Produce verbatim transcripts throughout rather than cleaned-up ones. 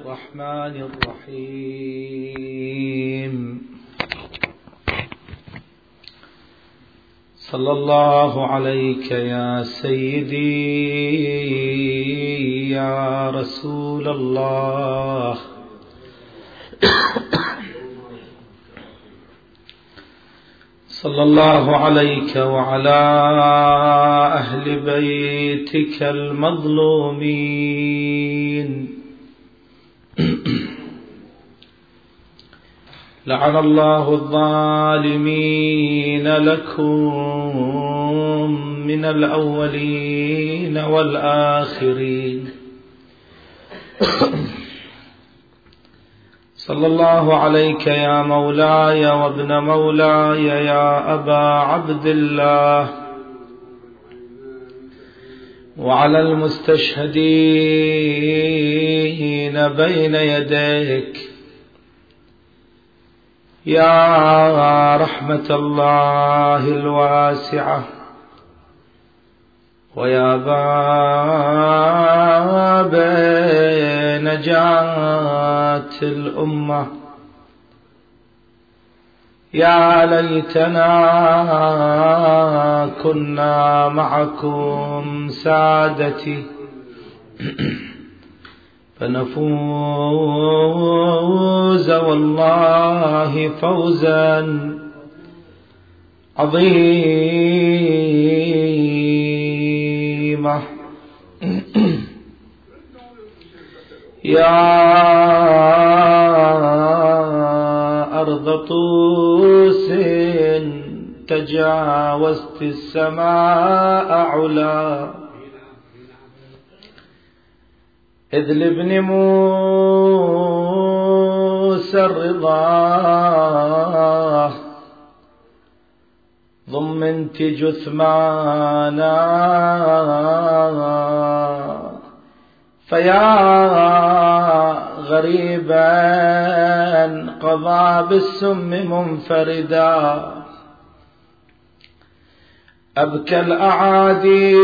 الرحمن الرحيم. صلى الله عليك يا سيدي يا رسول الله. صلى الله عليك وعلى أهل بيتك المظلومين. لعن الله الظالمين لكم من الأولين والآخرين. صلى الله عليك يا مولاي وابن مولاي يا أبا عبد الله، وعلى المستشهدين بين يديك يا رحمة الله الواسعة، ويا باب نجاة الأمة. يا ليتنا كنا معكم سادتي فنفوز والله فوزا عظيما. يا أرض طوس تجاوزت السماء علا، إذ لابن موسى الرضا ضمنت جثمانا، فيا غريبا قضى بالسم منفردا، أبكى الأعادي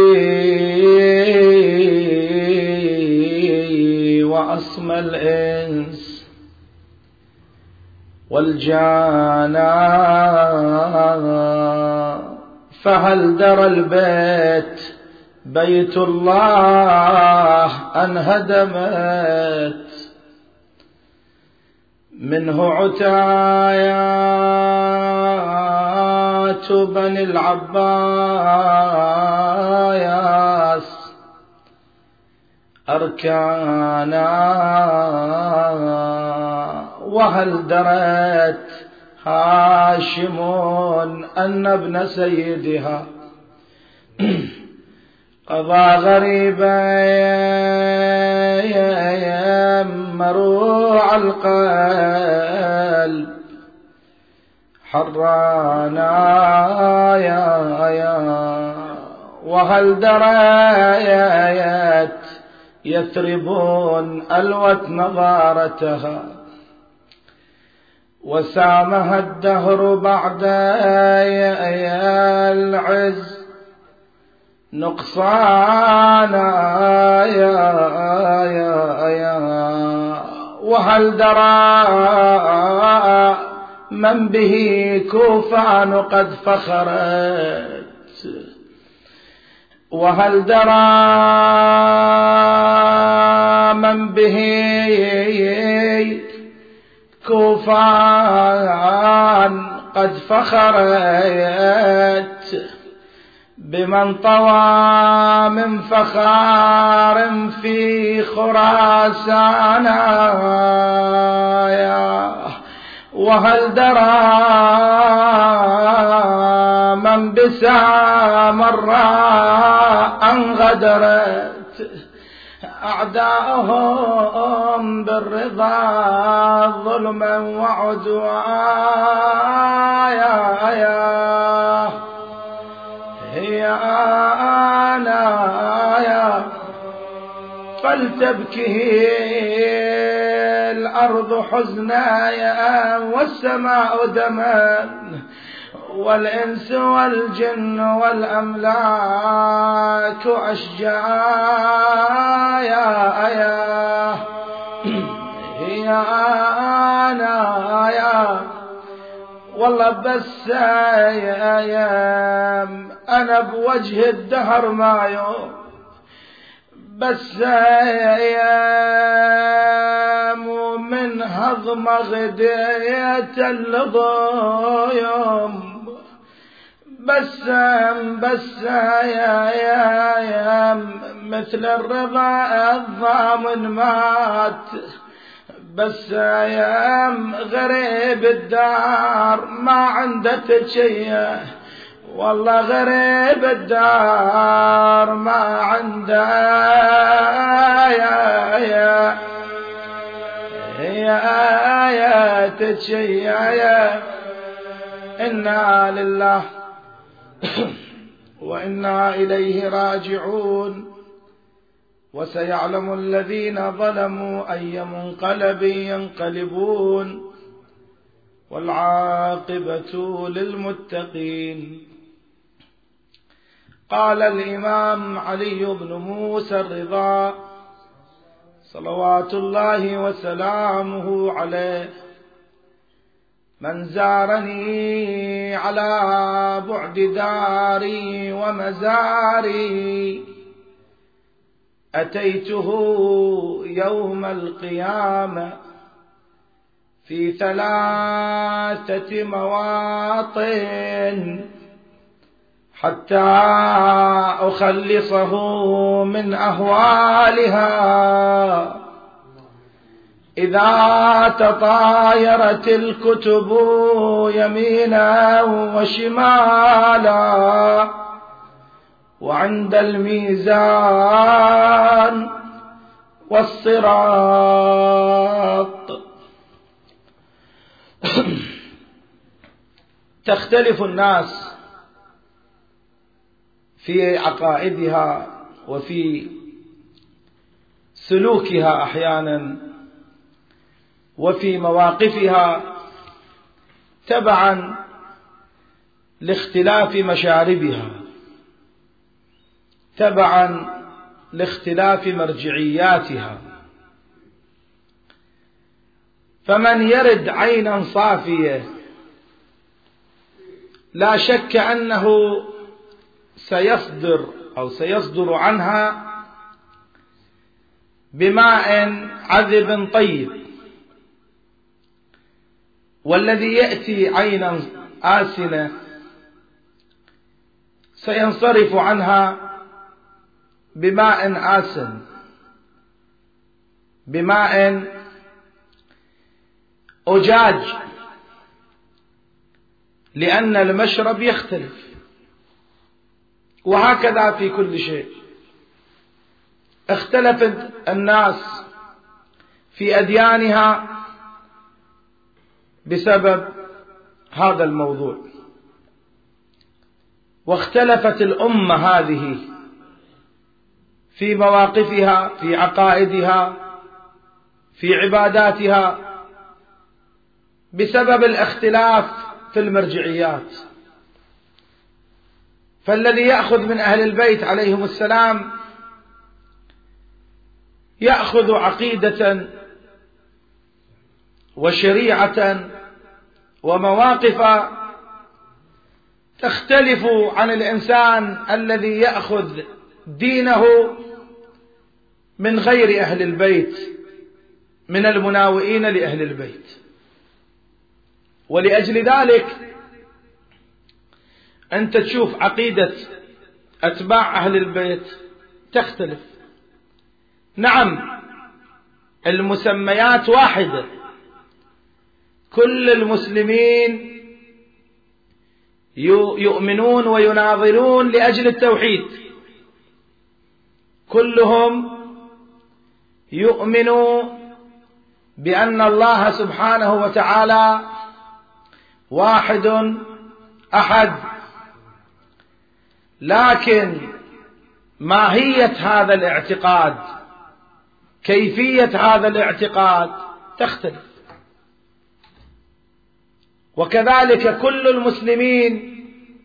وأصمى الإنس والجانا، فهل درى البيت بيت الله أن هدمت منه عتايات بني العباس أركانا، وهل درت هاشم أن ابن سيدها قضى غريبا مروع القلب حرانا، يا يا وهل دريت يثربون ألوت نظارتها، وسامها الدهر بعد العز نقصانا، يا يا يا وهل درى من به كوفان قد فخرت، وهل درى من به كوفان قد فخرت، بمن طوى من فخار في خراسان، وهل درى من بسام الراء أن غدرت أعداءهم بالرضا ظلما وعدوانا، هي أنا يا فلتبكي الأرض حزنا والسماء دما، والإنس والجن والأملاك أشجايا، يا أنا يا والله بس يا يا أنا بوجه الدهر ما يوم بس يا من هضم غديت الضيوم بس بس يا يا يا مثل الرضا الضامن مات بس يا غريب الدار ما عنده تشيه والله غريب الدار ما عنده يا يا يا يا تشيه يا إنا لله وإنا إليه راجعون وسيعلم الذين ظلموا أي منقلب ينقلبون والعاقبة للمتقين. قال الإمام علي بن موسى الرضا صلوات الله وسلامه عليه: من زارني على بعد داري ومزاري أتيته يوم القيامة في ثلاثة مواطن حتى أخلصه من أهوالها. إذا تطايرت الكتب يمينا وشمالا وعند الميزان والصراط تختلف الناس في عقائدها وفي سلوكها أحيانا وفي مواقفها تبعا لاختلاف مشاربها، تبعا لاختلاف مرجعياتها. فمن يرد عينا صافية لا شك أنه سيصدر أو سيصدر عنها بماء عذب طيب، والذي يأتي عينا آسنة سينصرف عنها بماء آسن، بماء أجاج، لأن المشرب يختلف. وهكذا في كل شيء. اختلفت الناس في أديانها بسبب هذا الموضوع، واختلفت الأمة هذه في مواقفها، في عقائدها، في عباداتها، بسبب الاختلاف في المرجعيات. فالذي يأخذ من أهل البيت عليهم السلام يأخذ عقيدة وشريعة ومواقف تختلف عن الإنسان الذي يأخذ دينه من غير أهل البيت، من المناوئين لأهل البيت. ولأجل ذلك أنت تشوف عقيدة أتباع أهل البيت تختلف. نعم المسميات واحدة، كل المسلمين يؤمنون ويناظرون لأجل التوحيد، كلهم يؤمنوا بأن الله سبحانه وتعالى واحد أحد، لكن ماهية هذا الاعتقاد، كيفية هذا الاعتقاد تختلف. وكذلك كل المسلمين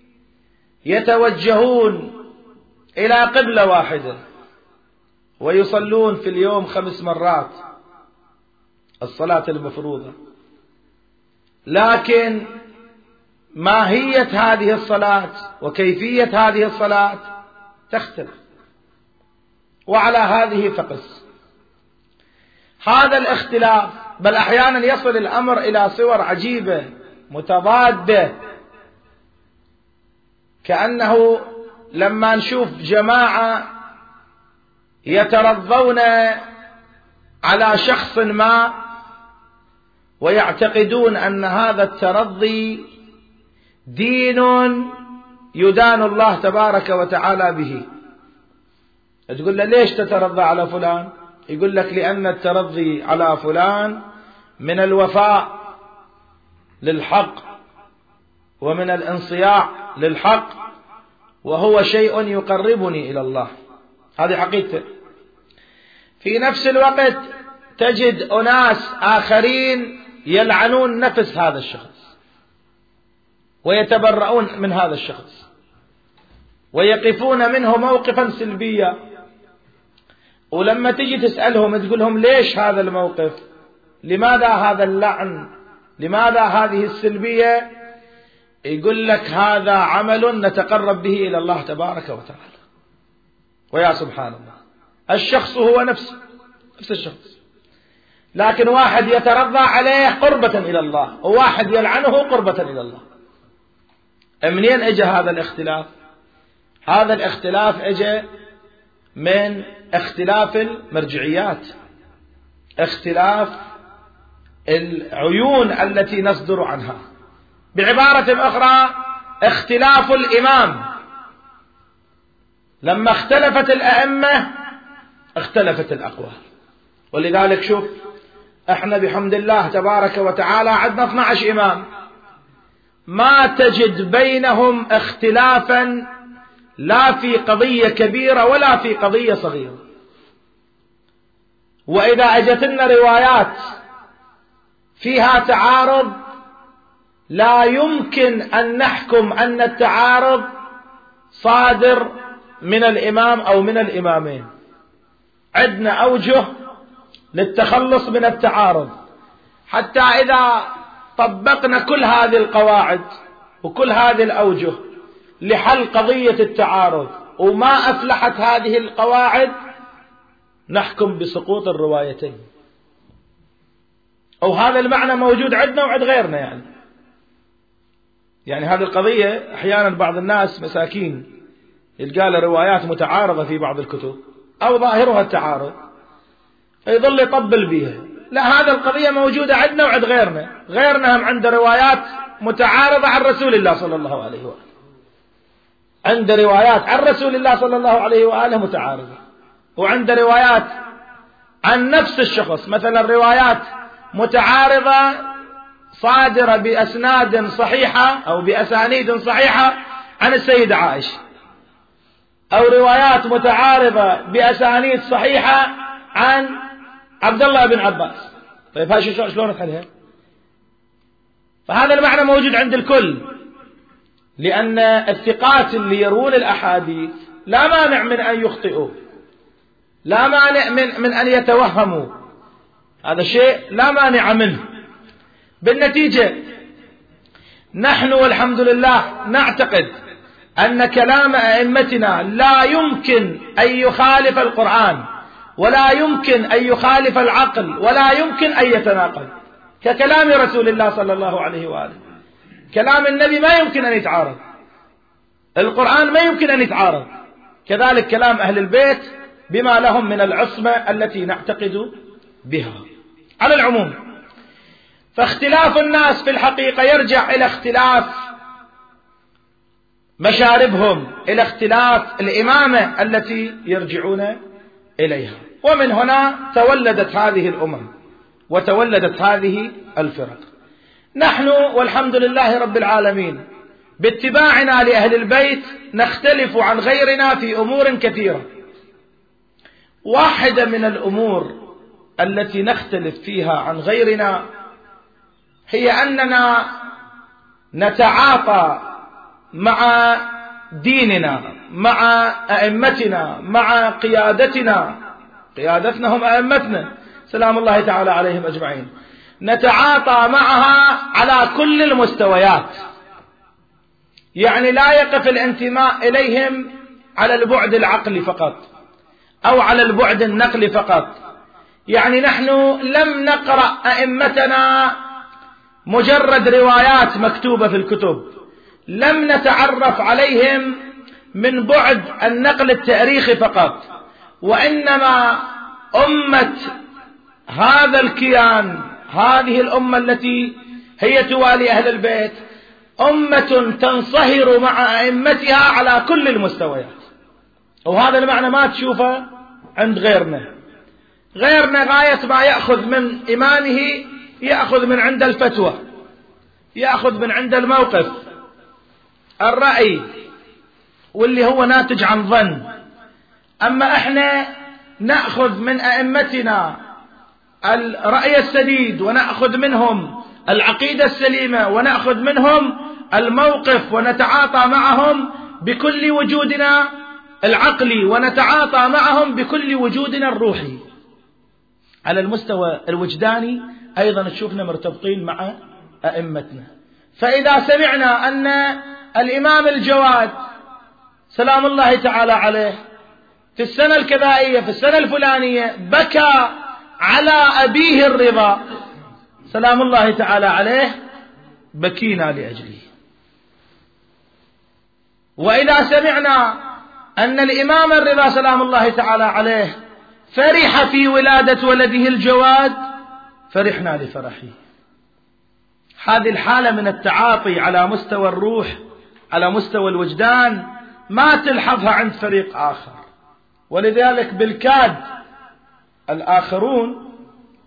يتوجهون إلى قبلة واحدة ويصلون في اليوم خمس مرات الصلاة المفروضة، لكن ماهية هذه الصلاة وكيفية هذه الصلاة تختلف، وعلى هذه فقس. هذا الاختلاف بل أحيانا يصل الأمر إلى صور عجيبة متضادة، كأنه لما نشوف جماعة يترضون على شخص ما ويعتقدون أن هذا الترضي دين يدان الله تبارك وتعالى به، تقول له ليش تترضى على فلان؟ يقول لك لأن الترضي على فلان من الوفاء للحق ومن الانصياع للحق، وهو شيء يقربني إلى الله. هذه حقيقته. في نفس الوقت تجد أناس آخرين يلعنون نفس هذا الشخص ويتبرؤون من هذا الشخص ويقفون منه موقفا سلبيا، ولما تجي تسألهم تقولهم ليش هذا الموقف؟ لماذا هذا اللعن؟ لماذا هذه السلبية؟ يقول لك هذا عمل نتقرب به إلى الله تبارك وتعالى. ويا سبحان الله، الشخص هو نفسه، نفس الشخص، لكن واحد يترضى عليه قربة إلى الله وواحد يلعنه قربة إلى الله. منين اجى هذا الاختلاف؟ هذا الاختلاف اجى من اختلاف المرجعيات، اختلاف العيون التي نصدر عنها، بعبارة أخرى اختلاف الإمام. لما اختلفت الأئمة اختلفت الأقوال. ولذلك شوف احنا بحمد الله تبارك وتعالى عندنا اثني عشر إمام، ما تجد بينهم اختلافا لا في قضية كبيرة ولا في قضية صغيرة. وإذا أجتنا روايات فيها تعارض لا يمكن أن نحكم أن التعارض صادر من الإمام أو من الإمامين. عندنا أوجه للتخلص من التعارض، حتى إذا طبقنا كل هذه القواعد وكل هذه الأوجه لحل قضية التعارض وما أفلحت هذه القواعد، نحكم بسقوط الروايتين. أو هذا المعنى موجود عندنا وعند غيرنا. يعني يعني هذه القضية أحيانا بعض الناس مساكين يلقى له روايات متعارضة في بعض الكتب أو ظاهرها التعارض فيظل يطبل بها. لا، هذا القضية موجودة عندنا وعند غيرنا. غيرنا هم عنده روايات متعارضة عن رسول الله صلى الله عليه وآله، عند روايات عن رسول الله صلى الله عليه وآله متعارضة، وعند روايات عن نفس الشخص، مثلا روايات متعارضة صادرة بأسناد صحيحة أو بأسانيد صحيحة عن السيدة عائشة، أو روايات متعارضة بأسانيد صحيحة عن عبد الله بن عباس. طيب هذا شلون نحلها؟ فهذا المعنى موجود عند الكل، لأن الثقات اللي يروون الأحاديث لا مانع من أن يخطئوا، لا مانع من, من أن يتوهموا، هذا شيء لا مانع منه. بالنتيجة نحن والحمد لله نعتقد أن كلام أئمتنا لا يمكن أن يخالف القرآن، ولا يمكن أن يخالف العقل، ولا يمكن أن يتناقض، ككلام رسول الله صلى الله عليه وآله. كلام النبي ما يمكن أن يتعارض، القرآن ما يمكن أن يتعارض، كذلك كلام أهل البيت بما لهم من العصمة التي نعتقد بها. على العموم، فاختلاف الناس في الحقيقة يرجع إلى اختلاف مشاربهم، إلى اختلاف الإمامة التي يرجعون إليها. ومن هنا تولدت هذه الأمم وتولدت هذه الفرق. نحن والحمد لله رب العالمين باتباعنا لأهل البيت نختلف عن غيرنا في أمور كثيرة. واحدة من الأمور التي نختلف فيها عن غيرنا هي أننا نتعاطى مع ديننا، مع أئمتنا، مع قيادتنا. قيادتنا هم أئمتنا، سلام الله تعالى عليهم أجمعين، نتعاطى معها على كل المستويات، يعني لا يقف الانتماء إليهم على البعد العقلي فقط أو على البعد النقلي فقط. يعني نحن لم نقرأ أئمتنا مجرد روايات مكتوبة في الكتب، لم نتعرف عليهم من بعد النقل التاريخي فقط، وإنما أمة هذا الكيان، هذه الأمة التي هي توالي أهل البيت، أمة تنصهر مع أئمتها على كل المستويات. وهذا المعنى ما تشوفه عند غيرنا. غيرنا غاية ما يأخذ من إمامه يأخذ من عند الفتوى، يأخذ من عند الموقف، الرأي، واللي هو ناتج عن ظن. أما إحنا نأخذ من أئمتنا الرأي السديد، ونأخذ منهم العقيدة السليمة، ونأخذ منهم الموقف، ونتعاطى معهم بكل وجودنا العقلي، ونتعاطى معهم بكل وجودنا الروحي. على المستوى الوجداني أيضا تشوفنا مرتبطين مع أئمتنا. فإذا سمعنا أن الإمام الجواد سلام الله تعالى عليه في السنة الكذائية في السنة الفلانية بكى على أبيه الرضا سلام الله تعالى عليه، بكينا لأجله. وإذا سمعنا أن الإمام الرضا سلام الله تعالى عليه فرح في ولادة ولده الجواد، فرحنا لفرحه. هذه الحالة من التعاطي على مستوى الروح، على مستوى الوجدان، ما تلحظها عند فريق آخر. ولذلك بالكاد الآخرون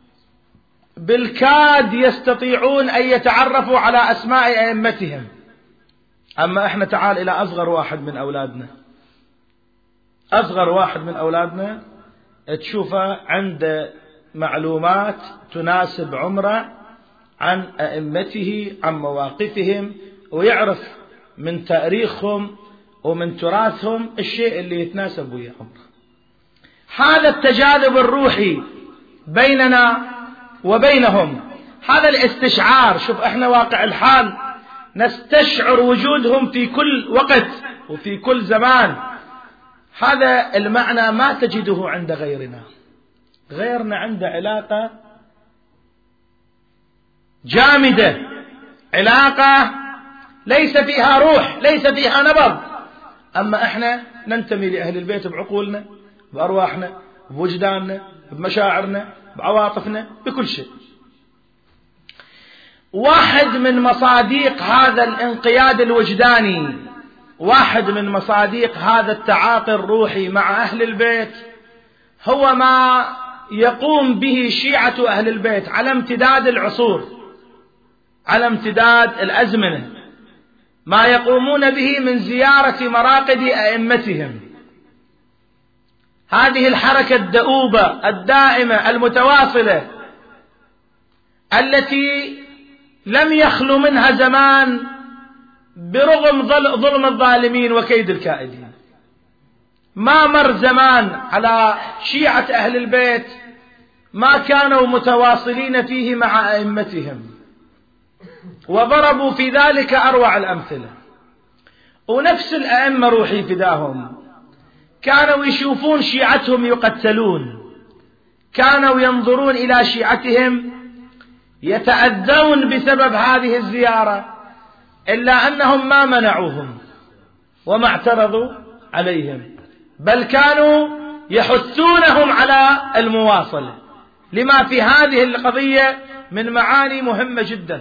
بالكاد يستطيعون أن يتعرفوا على أسماء أئمتهم. أما إحنا تعال إلى أصغر واحد من أولادنا، أصغر واحد من أولادنا تشوفه عنده معلومات تناسب عمره عن أئمته، عن مواقفهم، ويعرف من تاريخهم ومن تراثهم الشيء اللي يتناسب ويا عمره. هذا التجاذب الروحي بيننا وبينهم، هذا الاستشعار. شوف احنا واقع الحال نستشعر وجودهم في كل وقت وفي كل زمان. هذا المعنى ما تجده عند غيرنا. غيرنا عنده علاقة جامدة، علاقة ليس فيها روح، ليس فيها نبض. أما احنا ننتمي لأهل البيت بعقولنا، بأرواحنا، بوجداننا، بمشاعرنا، بعواطفنا، بكل شيء. واحد من مصاديق هذا الانقياد الوجداني، واحد من مصاديق هذا التعاطي الروحي مع أهل البيت، هو ما يقوم به شيعة أهل البيت على امتداد العصور، على امتداد الأزمنة، ما يقومون به من زيارة مراقد أئمتهم. هذه الحركة الدؤوبة الدائمة المتواصلة التي لم يخلو منها زمان برغم ظلم الظالمين وكيد الكائدين. ما مر زمان على شيعة أهل البيت ما كانوا متواصلين فيه مع أئمتهم، وضربوا في ذلك أروع الأمثلة. ونفس الأئمة روحي فداهم كانوا يشوفون شيعتهم يقتلون، كانوا ينظرون إلى شيعتهم يتأذون بسبب هذه الزيارة، إلا أنهم ما منعوهم وما اعترضوا عليهم، بل كانوا يحثونهم على المواصلة، لما في هذه القضية من معاني مهمة جدا.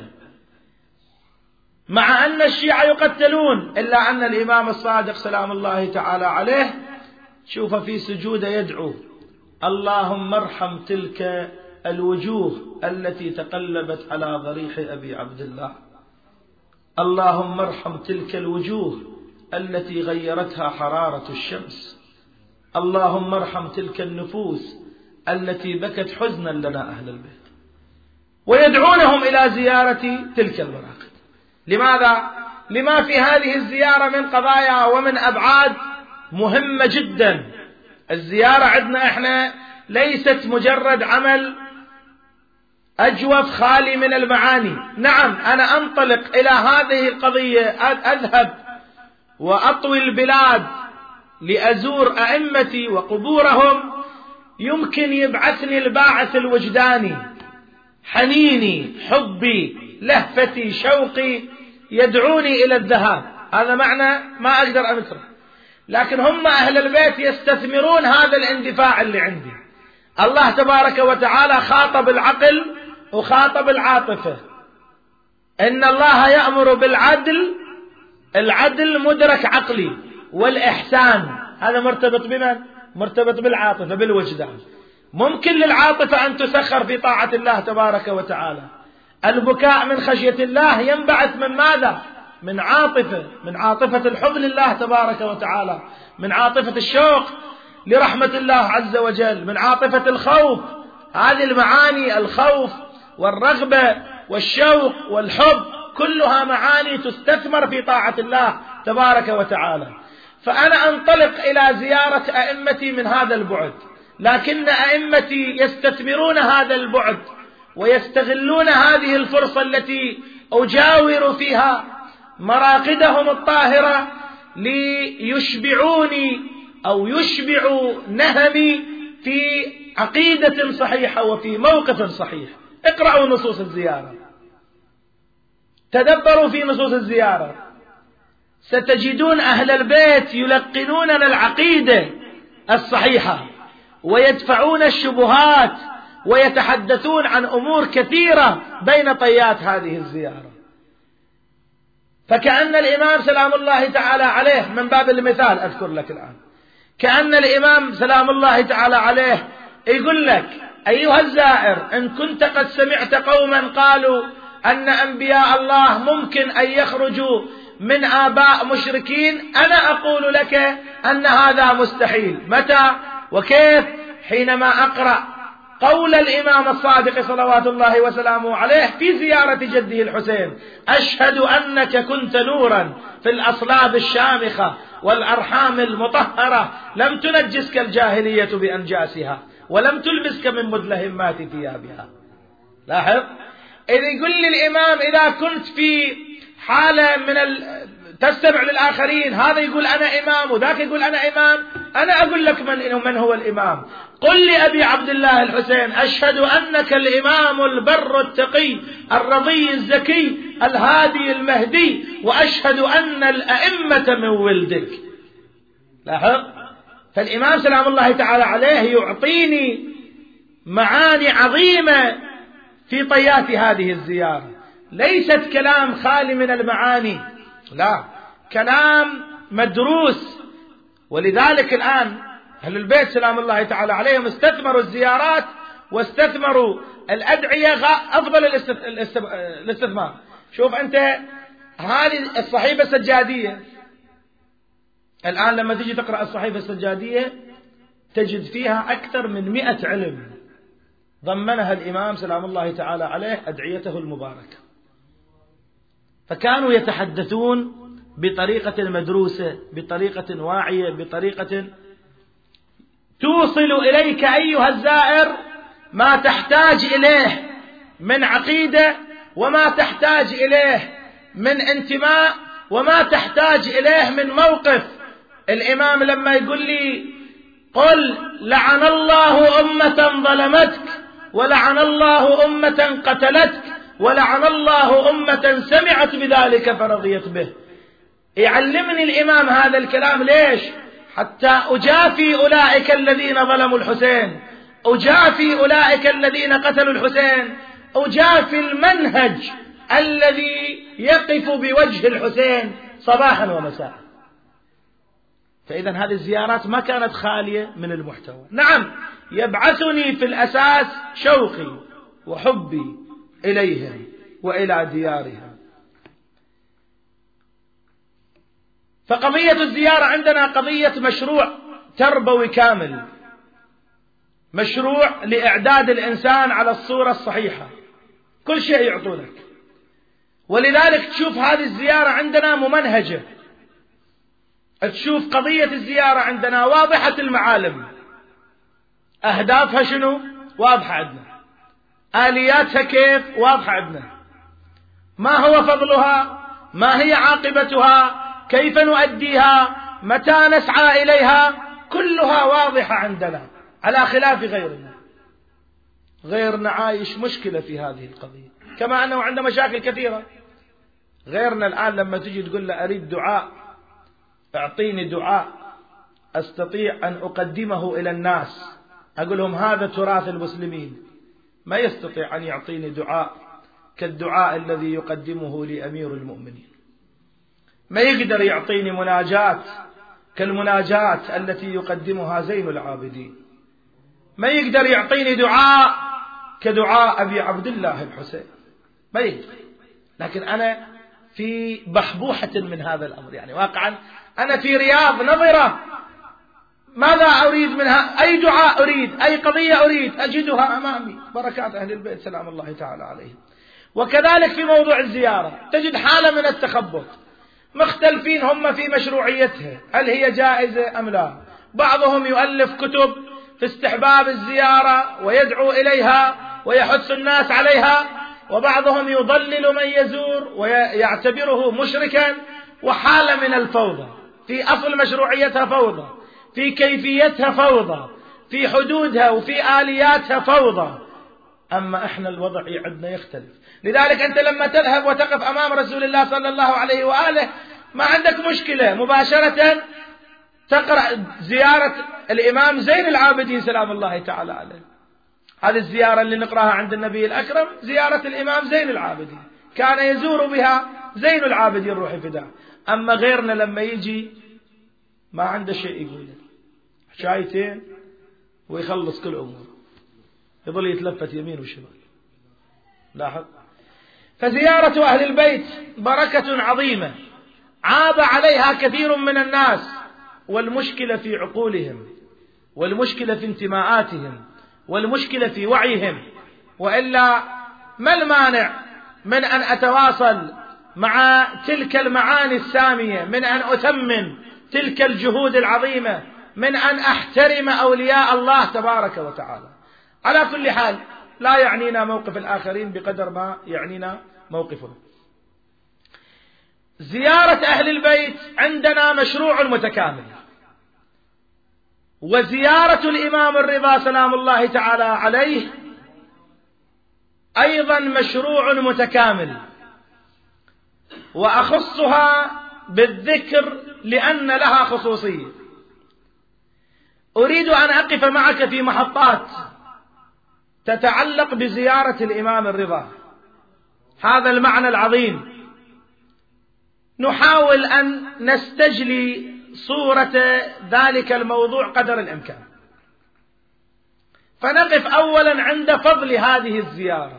مع أن الشيعة يقتلون، إلا أن الإمام الصادق سلام الله تعالى عليه شوف في سجوده يدعو: اللهم ارحم تلك الوجوه التي تقلبت على ضريح أبي عبد الله، اللهم ارحم تلك الوجوه التي غيرتها حرارة الشمس، اللهم ارحم تلك النفوس التي بكت حزنا لنا أهل البيت. ويدعونهم إلى زيارة تلك المراقد. لماذا؟ لما في هذه الزيارة من قضايا ومن أبعاد مهمة جدا. الزيارة عندنا احنا ليست مجرد عمل أجوف خالي من المعاني. نعم أنا أنطلق إلى هذه القضية، أذهب وأطوي البلاد لأزور أئمتي وقبورهم، يمكن يبعثني الباعث الوجداني، حنيني، حبي، لهفتي، شوقي يدعوني إلى الذهاب. هذا معنى ما أقدر أنكره، لكن هم أهل البيت يستثمرون هذا الاندفاع اللي عندي. الله تبارك وتعالى خاطب العقل وخاطب العاطفة. إن الله يأمر بالعدل، العدل مدرك عقلي، والإحسان هذا مرتبط بمن؟ مرتبط بالعاطفة، بالوجدان. ممكن للعاطفة أن تسخر في طاعة الله تبارك وتعالى. البكاء من خشية الله ينبعث من ماذا؟ من عاطفة، من عاطفة الحب لله تبارك وتعالى، من عاطفة الشوق لرحمة الله عز وجل، من عاطفة الخوف. هذه المعاني، الخوف والرغبة والشوق والحب، كلها معاني تستثمر في طاعة الله تبارك وتعالى. فأنا أنطلق إلى زيارة أئمتي من هذا البعد، لكن أئمتي يستثمرون هذا البعد ويستغلون هذه الفرصة التي أجاور فيها مراقدهم الطاهرة ليشبعوني أو يشبعوا نهمي في عقيدة صحيحة وفي موقف صحيح. اقرأوا نصوص الزيارة، تدبروا في نصوص الزيارة، ستجدون أهل البيت يلقنوننا العقيدة الصحيحة ويدفعون الشبهات ويتحدثون عن أمور كثيرة بين طيات هذه الزيارة. فكأن الإمام سلام الله تعالى عليه، من باب المثال أذكر لك الآن، كأن الإمام سلام الله تعالى عليه يقول لك أيها الزائر، إن كنت قد سمعت قوما قالوا أن أنبياء الله ممكن أن يخرجوا من آباء مشركين، أنا أقول لك أن هذا مستحيل. متى وكيف؟ حينما أقرأ قول الإمام الصادق صلوات الله وسلامه عليه في زيارة جده الحسين: أشهد أنك كنت نورا في الأصلاب الشامخة والأرحام المطهرة، لم تنجسك الجاهلية بأنجاسها ولم تلبسك من مدلهمات ثيابها. لاحظ، إذا يقول لي الإمام إذا كنت في حالة من ال... تستمع للآخرين، هذا يقول أنا إمام وذاك يقول أنا إمام، أنا أقول لك من, من هو الإمام. قل لي أبي عبد الله الحسين: أشهد أنك الإمام البر التقي الرضي الزكي الهادي المهدي، وأشهد أن الأئمة من ولدك. لاحظ، فالإمام سلام الله تعالى عليه يعطيني معاني عظيمة في طيات هذه الزيارة، ليست كلام خالي من المعاني، لا، كلام مدروس. ولذلك الآن أهل البيت سلام الله تعالى عليهم استثمروا الزيارات واستثمروا الأدعية أفضل الاستثمار. شوف أنت هذه الصحيفة السجادية الآن، لما تجي تقرأ الصحيفة السجادية تجد فيها أكثر من مئة علم ضمنها الإمام سلام الله تعالى عليه أدعيته المباركة. فكانوا يتحدثون بطريقة مدروسة، بطريقة واعية، بطريقة توصل إليك أيها الزائر ما تحتاج إليه من عقيدة، وما تحتاج إليه من انتماء، وما تحتاج إليه من موقف. الإمام لما يقول لي: قل لعن الله أمة ظلمتك، ولعن الله أمة قتلتك، ولعن الله أمة سمعت بذلك فرضيت به، يعلمني الإمام هذا الكلام. ليش؟ حتى أجافي أولئك الذين ظلموا الحسين، أجافي أولئك الذين قتلوا الحسين، أجافي المنهج الذي يقف بوجه الحسين صباحا ومساء. فإذا هذه الزيارات ما كانت خالية من المحتوى. نعم، يبعثني في الأساس شوقي وحبي إليهم وإلى ديارهم. فقضية الزيارة عندنا قضية مشروع تربوي كامل، مشروع لإعداد الإنسان على الصورة الصحيحة، كل شيء يعطونك. ولذلك تشوف هذه الزيارة عندنا ممنهجة، تشوف قضية الزيارة عندنا واضحة المعالم، أهدافها شنو؟ واضحة عندنا. آلياتها كيف؟ واضحة عندنا. ما هو فضلها؟ ما هي عاقبتها؟ كيف نؤديها؟ متى نسعى إليها؟ كلها واضحة عندنا، على خلاف غيرنا. غيرنا عايش مشكلة في هذه القضية، كما أنه عنده مشاكل كثيرة. غيرنا الآن لما تجي تقول له أريد دعاء، اعطيني دعاء أستطيع أن أقدمه إلى الناس، أقول لهم هذا تراث المسلمين، ما يستطيع أن يعطيني دعاء كالدعاء الذي يقدمه لأمير المؤمنين، ما يقدر يعطيني مناجاة كالمناجاة التي يقدمها زين العابدين، ما يقدر يعطيني دعاء كدعاء أبي عبد الله الحسين، ما يقدر. لكن أنا في بحبوحة من هذا الأمر، يعني واقعا أنا في رياض نظرة، ماذا أريد منها؟ أي دعاء أريد، أي قضية أريد، أجدها أمامي، بركات أهل البيت سلام الله تعالى عليهم. وكذلك في موضوع الزيارة تجد حالة من التخبط، مختلفين هم في مشروعيتها، هل هي جائزة أم لا. بعضهم يؤلف كتب في استحباب الزيارة ويدعو إليها ويحث الناس عليها، وبعضهم يضلل من يزور ويعتبره مشركا، وحالة من الفوضى، في أصل مشروعيتها فوضى، في كيفيتها فوضى، في حدودها وفي آلياتها فوضى. أما إحنا الوضع عندنا يختلف. لذلك أنت لما تذهب وتقف أمام رسول الله صلى الله عليه وآله ما عندك مشكلة، مباشرة تقرأ زيارة الإمام زين العابدين سلام الله تعالى عليه. هذه الزيارة اللي نقرأها عند النبي الأكرم زيارة الإمام زين العابدين، كان يزور بها زين العابدين روحي فداه. أما غيرنا لما يجي ما عنده شيء يقوله، شايتين ويخلص كل أمور، يظل يتلفت يمين وشمال. لاحظ. فزيارة أهل البيت بركة عظيمة عاب عليها كثير من الناس، والمشكلة في عقولهم، والمشكلة في انتماءاتهم، والمشكلة في وعيهم. وإلا ما المانع من أن أتواصل مع تلك المعاني السامية، من أن أثمن تلك الجهود العظيمة، من أن أحترم أولياء الله تبارك وتعالى. على كل حال لا يعنينا موقف الآخرين بقدر ما يعنينا موقفنا. زيارة أهل البيت عندنا مشروع متكامل، وزيارة الإمام الرضا سلام الله تعالى عليه أيضا مشروع متكامل، وأخصها بالذكر لأن لها خصوصية. أريد أن أقف معك في محطات تتعلق بزيارة الإمام الرضا، هذا المعنى العظيم. نحاول أن نستجلي صورة ذلك الموضوع قدر الإمكان. فنقف أولا عند فضل هذه الزيارة.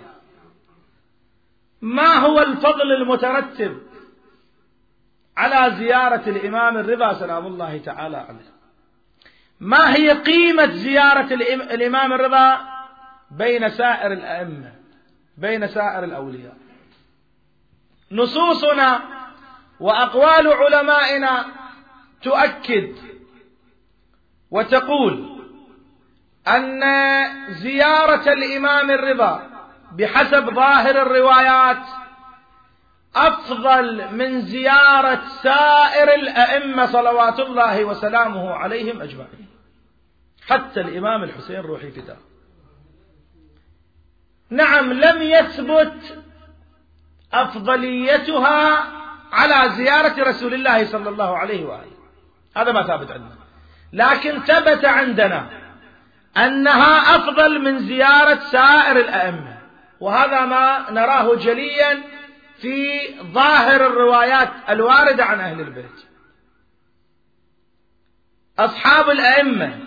ما هو الفضل المترتب على زيارة الإمام الرضا سلام الله تعالى عليه؟ ما هي قيمة زيارة الإمام الرضا بين سائر الأئمة، بين سائر الأولياء؟ نصوصنا وأقوال علمائنا تؤكد وتقول أن زيارة الإمام الرضا بحسب ظاهر الروايات أفضل من زيارة سائر الأئمة صلوات الله وسلامه عليهم أجمعين، حتى الإمام الحسين روحي فداه. نعم، لم يثبت أفضليتها على زيارة رسول الله صلى الله عليه وآله، هذا ما ثابت عندنا، لكن ثبت عندنا أنها أفضل من زيارة سائر الأئمة، وهذا ما نراه جليا في ظاهر الروايات الواردة عن أهل البيت. أصحاب الأئمة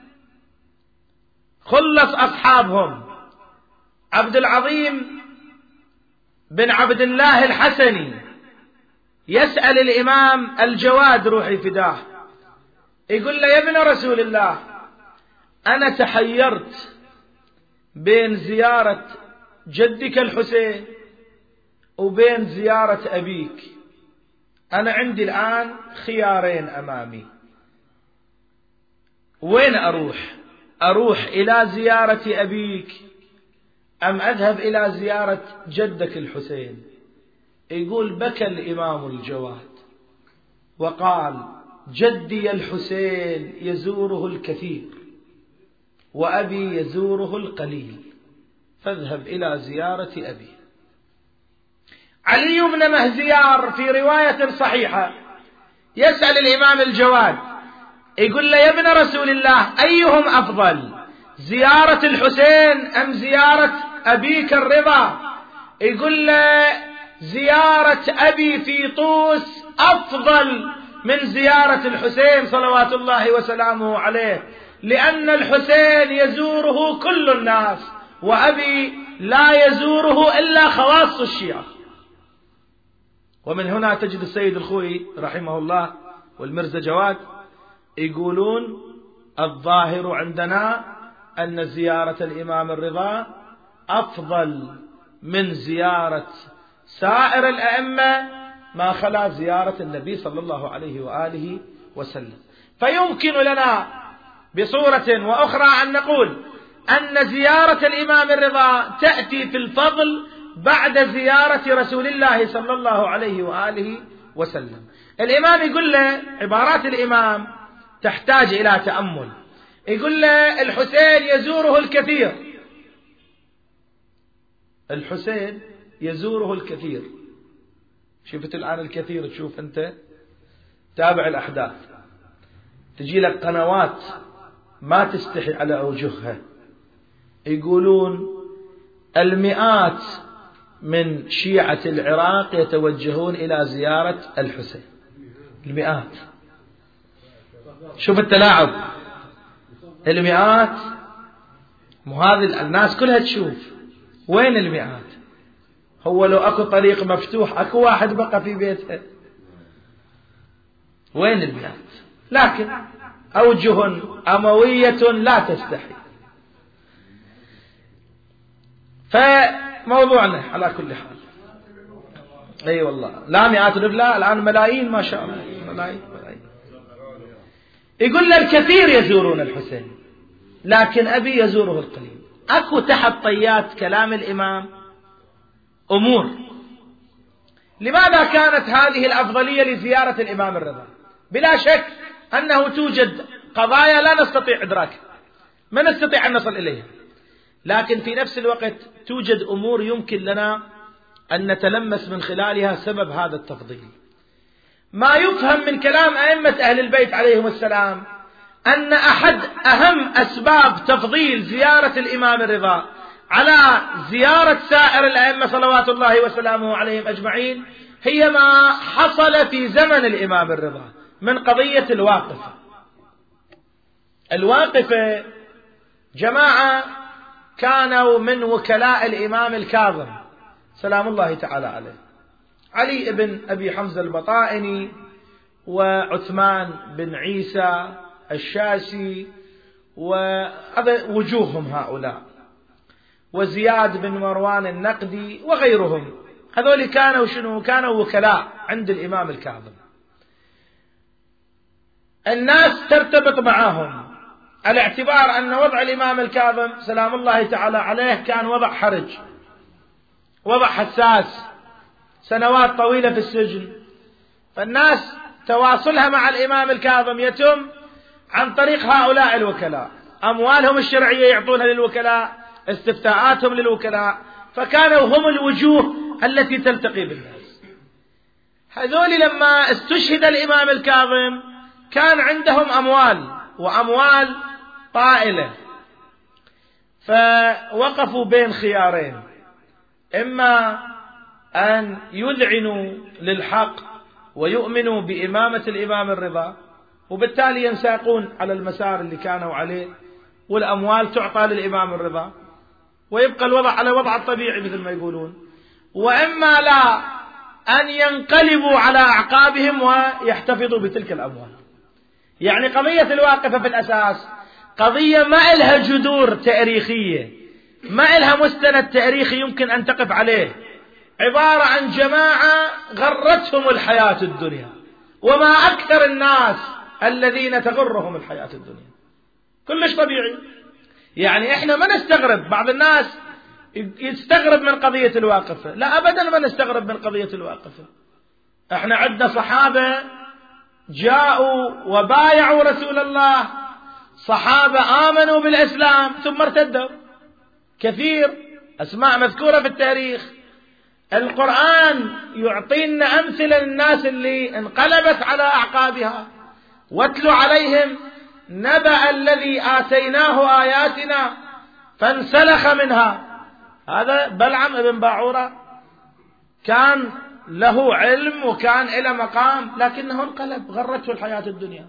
خلص أصحابهم عبد العظيم بن عبد الله الحسني يسأل الإمام الجواد روحي فداه، يقول له: يا ابن رسول الله، أنا تحيرت بين زيارة جدك الحسين وبين زيارة أبيك، أنا عندي الآن خيارين أمامي، وين أروح؟ أروح إلى زيارة أبيك أم أذهب إلى زيارة جدك الحسين؟ يقول بكى الإمام الجواد وقال جدي الحسين يزوره الكثير وأبي يزوره القليل، فاذهب إلى زيارة أبي. علي بن مهزيار في رواية صحيحة يسأل الإمام الجواد يقول له يا ابن رسول الله أيهم أفضل، زيارة الحسين أم زيارة أبيك الرضا؟ يقول له زيارة أبي في طوس أفضل من زيارة الحسين صلوات الله وسلامه عليه، لأن الحسين يزوره كل الناس وأبي لا يزوره إلا خواص الشيعة. ومن هنا تجد السيد الخوئي رحمه الله والمرزا جواد يقولون الظاهر عندنا أن زيارة الإمام الرضا أفضل من زيارة سائر الأئمة ما خلا زيارة النبي صلى الله عليه وآله وسلم. فيمكن لنا بصورة وأخرى أن نقول أن زيارة الإمام الرضا تأتي في الفضل بعد زيارة رسول الله صلى الله عليه وآله وسلم. الإمام يقول له عبارات الإمام تحتاج إلى تأمل. يقول له الحسين يزوره الكثير، الحسين يزوره الكثير. شفت الآن الكثير، تشوف أنت تابع الأحداث، تجي لك قنوات ما تستحي على أوجهها يقولون المئات من شيعة العراق يتوجهون إلى زيارة الحسين، المئات. شوف التلاعب، المئات. مو هذه الناس كلها تشوف، وين المئات؟ هو لو أكو طريق مفتوح أكو واحد بقى في بيتها، وين المئات؟ لكن أوجه أموية لا تستحي. فموضوعنا على كل حال أي أيوة والله لا مئات لا الآن ملايين ما شاء الله، ملايين ملايين. يقول الكثير يزورون الحسين لكن أبي يزوره القليل. أكو تحت طيات كلام الإمام أمور. لماذا كانت هذه الأفضلية لزيارة الإمام الرضا؟ بلا شك أنه توجد قضايا لا نستطيع إدراكها، ما نستطيع أن نصل إليها، لكن في نفس الوقت توجد أمور يمكن لنا أن نتلمس من خلالها سبب هذا التفضيل. ما يفهم من كلام أئمة أهل البيت عليهم السلام أن أحد أهم أسباب تفضيل زيارة الإمام الرضا على زيارة سائر الأئمة صلوات الله وسلامه عليهم أجمعين هي ما حصل في زمن الإمام الرضا من قضية الواقفة. الواقفة جماعة كانوا من وكلاء الإمام الكاظم سلام الله تعالى عليه، علي بن أبي حمزة البطائني وعثمان بن عيسى الشاسي ووجوههم هؤلاء، وزياد بن مروان النقدي وغيرهم. هذول كانوا شنو؟ كانوا وكلاء عند الإمام الكاظم. الناس ترتبط معهم على اعتبار أن وضع الإمام الكاظم سلام الله تعالى عليه كان وضع حرج، وضع حساس، سنوات طويلة في السجن. فالناس تواصلها مع الإمام الكاظم يتم عن طريق هؤلاء الوكلاء، أموالهم الشرعية يعطونها للوكلاء، استفتاءاتهم للوكلاء، فكانوا هم الوجوه التي تلتقي بالناس. هذول لما استشهد الإمام الكاظم كان عندهم أموال وأموال طائلة، فوقفوا بين خيارين: إما أن يذعنوا للحق ويؤمنوا بإمامة الإمام الرضا وبالتالي ينساقون على المسار اللي كانوا عليه والأموال تعطى للإمام الرضا ويبقى الوضع على وضع الطبيعي مثل ما يقولون، وإما لا أن ينقلبوا على أعقابهم ويحتفظوا بتلك الأموال. يعني قضية الواقفة في الأساس قضية ما إلها جذور تاريخية، ما إلها مستند تاريخي يمكن أن تقف عليه، عبارة عن جماعة غرتهم الحياة الدنيا، وما أكثر الناس الذين تغرهم الحياة الدنيا، كلش طبيعي. يعني إحنا ما نستغرب، بعض الناس يستغرب من قضية الواقفة. لا أبدا ما نستغرب من قضية الواقفة. احنا عندنا صحابة جاءوا وبايعوا رسول الله، صحابة آمنوا بالإسلام ثم ارتدوا، كثير أسماء مذكورة في التاريخ. القرآن يعطينا أمثلة للناس اللي انقلبت على أعقابها. واتلوا عليهم نبأ الذي آتيناه آياتنا فانسلخ منها. هذا بلعم ابن باعورة كان له علم وكان له مقام، لكنه انقلب، غرته الحياة الدنيا.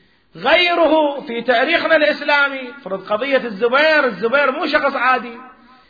غيره في تاريخنا الإسلامي، فرض قضية الزبير. الزبير مو شخص عادي،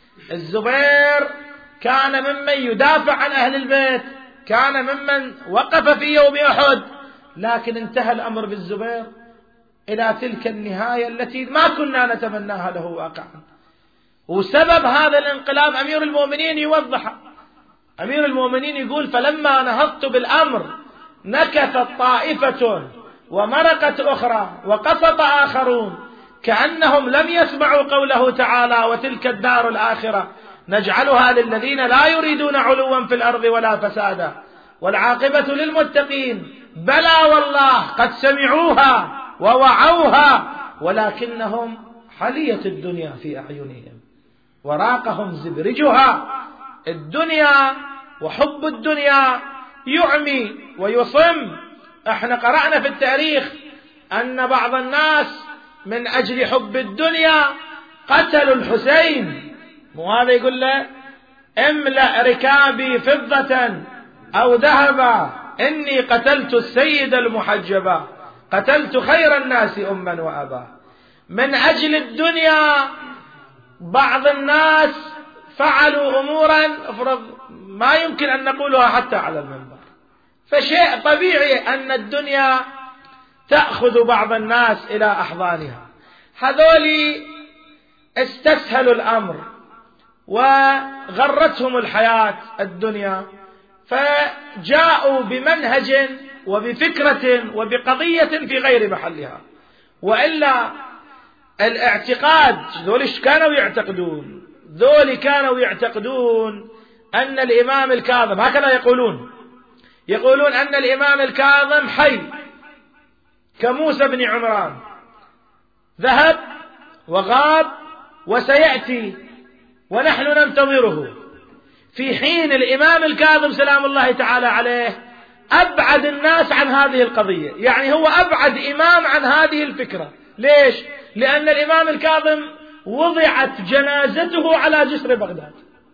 الزبير كان ممن يدافع عن أهل البيت، كان ممن وقف في يوم أحد، لكن انتهى الأمر بالزبير إلى تلك النهاية التي ما كنا نتمناها له واقعا. وسبب هذا الانقلاب أمير المؤمنين يوضح. أمير المؤمنين يقول: فلما نهضت بالأمر نكثت طائفة ومرقت أخرى وقسط آخرون كأنهم لم يسمعوا قوله تعالى: وتلك الدار الآخرة نجعلها للذين لا يريدون علوا في الأرض ولا فسادا والعاقبة للمتقين. بلى والله قد سمعوها ووعوها ولكنهم حلية الدنيا في أعينهم وراقهم زبرجها. الدنيا وحب الدنيا يعمي ويصم. احنا قرأنا في التاريخ أن بعض الناس من أجل حب الدنيا قتلوا الحسين. مو هذا يقول له: املأ ركابي فضة أو ذهبا إني قتلت السيد المحجبا قتلت خير الناس أما وأبا. من أجل الدنيا بعض الناس فعلوا أمورا افرض ما يمكن أن نقولها حتى على المنبر. فشيء طبيعي أن الدنيا تأخذ بعض الناس إلى أحضانها. هذولي استسهلوا الأمر وغرتهم الحياة الدنيا، فجاءوا بمنهج وبفكرة وبقضية في غير محلها. وإلا الاعتقاد، ذولي كانوا يعتقدون ذولي كانوا يعتقدون أن الإمام الكاظم، هكذا يقولون يقولون أن الإمام الكاظم حي كموسى بن عمران، ذهب وغاب وسيأتي ونحن ننتظره. في حين الإمام الكاظم سلام الله تعالى عليه أبعد الناس عن هذه القضية، يعني هو أبعد إمام عن هذه الفكرة. ليش؟ لأن الإمام الكاظم وضعت جنازته على جسر بغداد،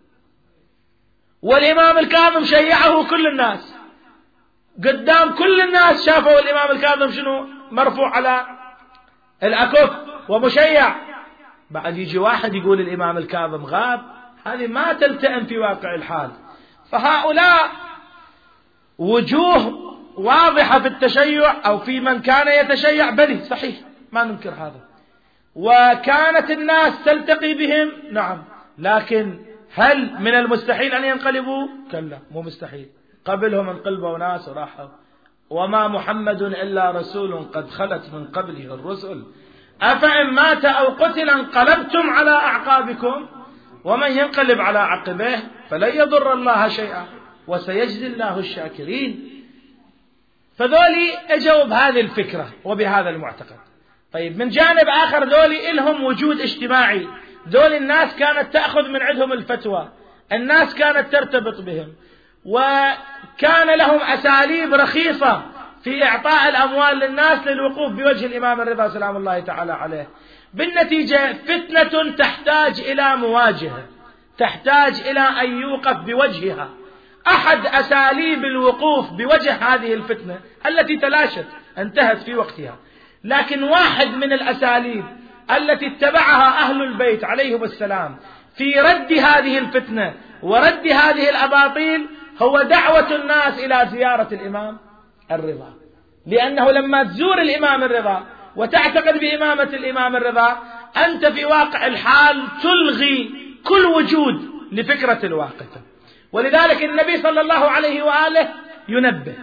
والإمام الكاظم شيعه كل الناس، قدام كل الناس شافوا الإمام الكاظم شنو مرفوع على الأكف ومشيع. بعد يجي واحد يقول الإمام الكاظم غاب، هذه ما تلتئم في واقع الحال. فهؤلاء وجوه واضحة في التشيع أو في من كان يتشيع بلي، صحيح ما ننكر هذا، وكانت الناس تلتقي بهم، نعم، لكن هل من المستحيل أن ينقلبوا؟ كلا، مو مستحيل. قبلهم انقلبوا ناس وراحوا. وما محمد إلا رسول قد خلت من قبله الرسل أفإن مات أو قتل انقلبتم على أعقابكم ومن ينقلب على عقبيه فلن يضر الله شيئا وسيجزي الله الشاكرين. فذولي اجوا بهذه الفكرة وبهذا المعتقد. طيب من جانب آخر ذولي إلهم وجود اجتماعي، ذولي الناس كانت تأخذ من عندهم الفتوى، الناس كانت ترتبط بهم، وكان لهم أساليب رخيصة في إعطاء الأموال للناس للوقوف بوجه الإمام الرضا سلام الله تعالى عليه. بالنتيجة فتنة تحتاج إلى مواجهة، تحتاج إلى أن يوقف بوجهها. أحد أساليب الوقوف بوجه هذه الفتنة التي تلاشت انتهت في وقتها، لكن واحد من الأساليب التي اتبعها أهل البيت عليهم السلام في رد هذه الفتنة ورد هذه الأباطيل هو دعوة الناس إلى زيارة الإمام الرضا. لأنه لما تزور الإمام الرضا وتعتقد بإمامة الإمام الرضا أنت في واقع الحال تلغي كل وجود لفكرة الواقفة. ولذلك النبي صلى الله عليه وآله ينبه.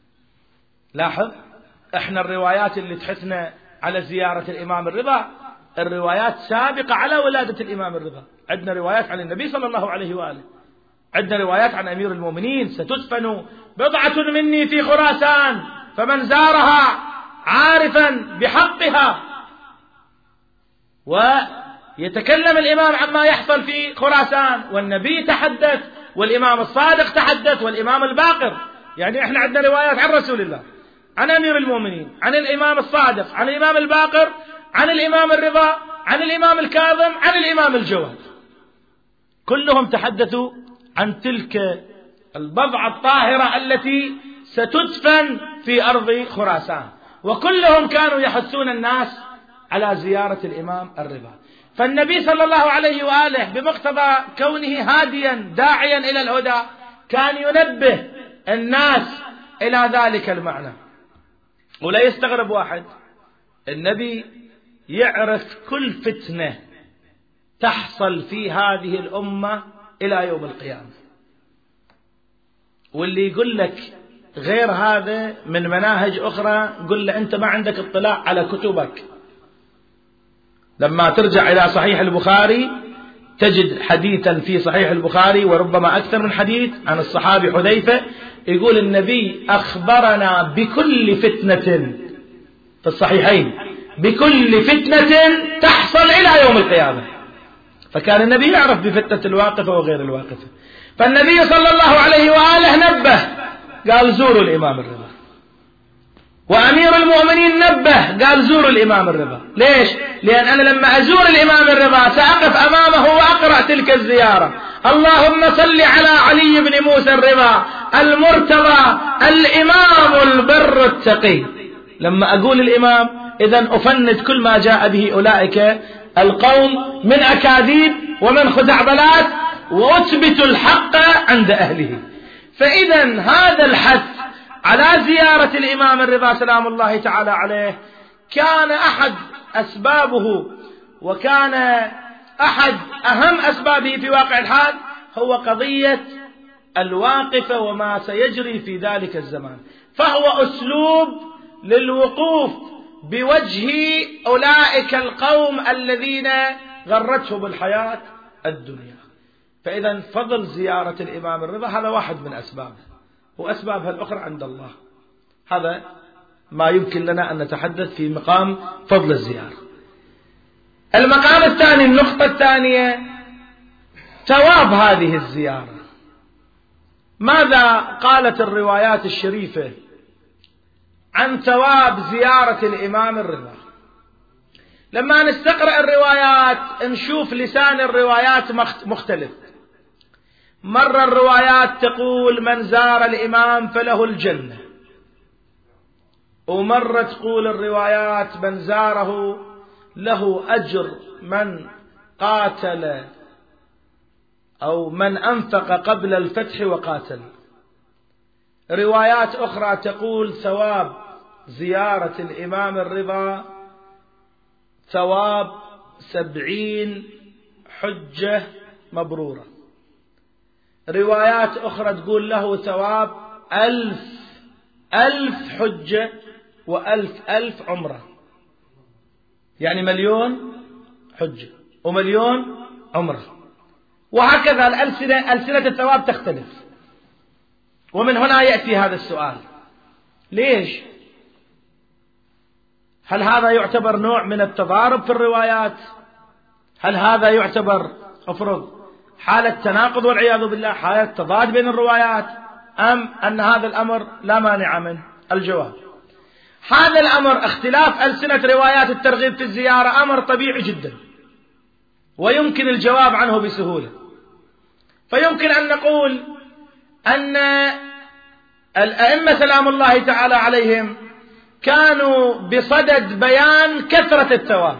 لاحظ احنا الروايات اللي تحثنا على زيارة الإمام الرضا الروايات سابقة على ولادة الإمام الرضا. عندنا روايات عن النبي صلى الله عليه وآله، عندنا روايات عن أمير المؤمنين: ستدفن بضعة مني في خراسان فمن زارها عارفا بحقها. ويتكلم الإمام عما يحصل في خراسان، والنبي تحدث، والإمام الصادق تحدث، والإمام الباقر. يعني احنا عندنا روايات عن رسول الله، عن أمير المؤمنين، عن الإمام الصادق، عن الإمام الباقر، عن الإمام الرضا، عن الإمام الكاظم، عن الإمام الجواد. كلهم تحدثوا عن تلك البضعة الطاهرة التي ستدفن في أرض خراسان، وكلهم كانوا يحثون الناس على زيارة الإمام الرضا. فالنبي صلى الله عليه وآله بمقتضى كونه هاديا داعيا إلى الهدى كان ينبه الناس إلى ذلك المعنى. ولا يستغرب واحد، النبي يعرف كل فتنة تحصل في هذه الأمة إلى يوم القيامة، واللي يقول لك غير هذا من مناهج أخرى قل له أنت ما عندك اطلاع على كتبك. لما ترجع إلى صحيح البخاري تجد حديثا في صحيح البخاري وربما أكثر من حديث عن الصحابي حذيفة يقول النبي أخبرنا بكل فتنة في الصحيحين، بكل فتنة تحصل إلى يوم القيامة. فكان النبي يعرف بفتنة الواقفة وغير الواقفة. فالنبي صلى الله عليه وآله نبه قال زوروا الإمام الرضا، وأمير المؤمنين نبه قال زوروا الإمام الرضا. ليش؟ لأن أنا لما أزور الإمام الرضا سأقف أمامه وأقرأ تلك الزيارة: اللهم صل على علي بن موسى الرضا المرتضى الإمام البر التقي. لما أقول الإمام إذن أفند كل ما جاء به أولئك القوم من أكاذيب ومن خزعبلات، وأثبت الحق عند أهله. فإذا هذا الحث على زيارة الإمام الرضا سلام الله تعالى عليه كان أحد أسبابه، وكان أحد أهم أسبابه في واقع الحال هو قضية الواقفة وما سيجري في ذلك الزمان. فهو أسلوب للوقوف بوجه أولئك القوم الذين غرتهم الحياة الدنيا. فإذا فضل زيارة الإمام الرضا هذا واحد من أسبابه، وأسبابها الأخرى عند الله. هذا ما يمكن لنا أن نتحدث في مقام فضل الزيارة. المقام الثاني، النقطة الثانية، ثواب هذه الزيارة. ماذا قالت الروايات الشريفة عن ثواب زيارة الإمام الرضا؟ لما نستقرأ الروايات نشوف لسان الروايات مختلف. مرة الروايات تقول من زار الإمام فله الجنة، ومرة تقول الروايات من زاره له أجر من قاتل أو من أنفق قبل الفتح وقاتل. روايات أخرى تقول ثواب زيارة الإمام الرضا ثواب سبعين حجة مبرورة. روايات أخرى تقول له ثواب ألف ألف حجة وألف ألف عمرة، يعني مليون حجة ومليون عمرة. وهكذا الألسنة ألسنة الثواب تختلف. ومن هنا يأتي هذا السؤال: ليش؟ هل هذا يعتبر نوع من التضارب في الروايات؟ هل هذا يعتبر افرض حالة تناقض والعياذ بالله، حالة تضاد بين الروايات، أم أن هذا الأمر لا مانع منه؟ الجواب: هذا الأمر اختلاف ألسنة روايات الترغيب في الزيارة أمر طبيعي جدا، ويمكن الجواب عنه بسهولة. فيمكن أن نقول أن الأئمة سلام الله تعالى عليهم كانوا بصدد بيان كثرة الثواب،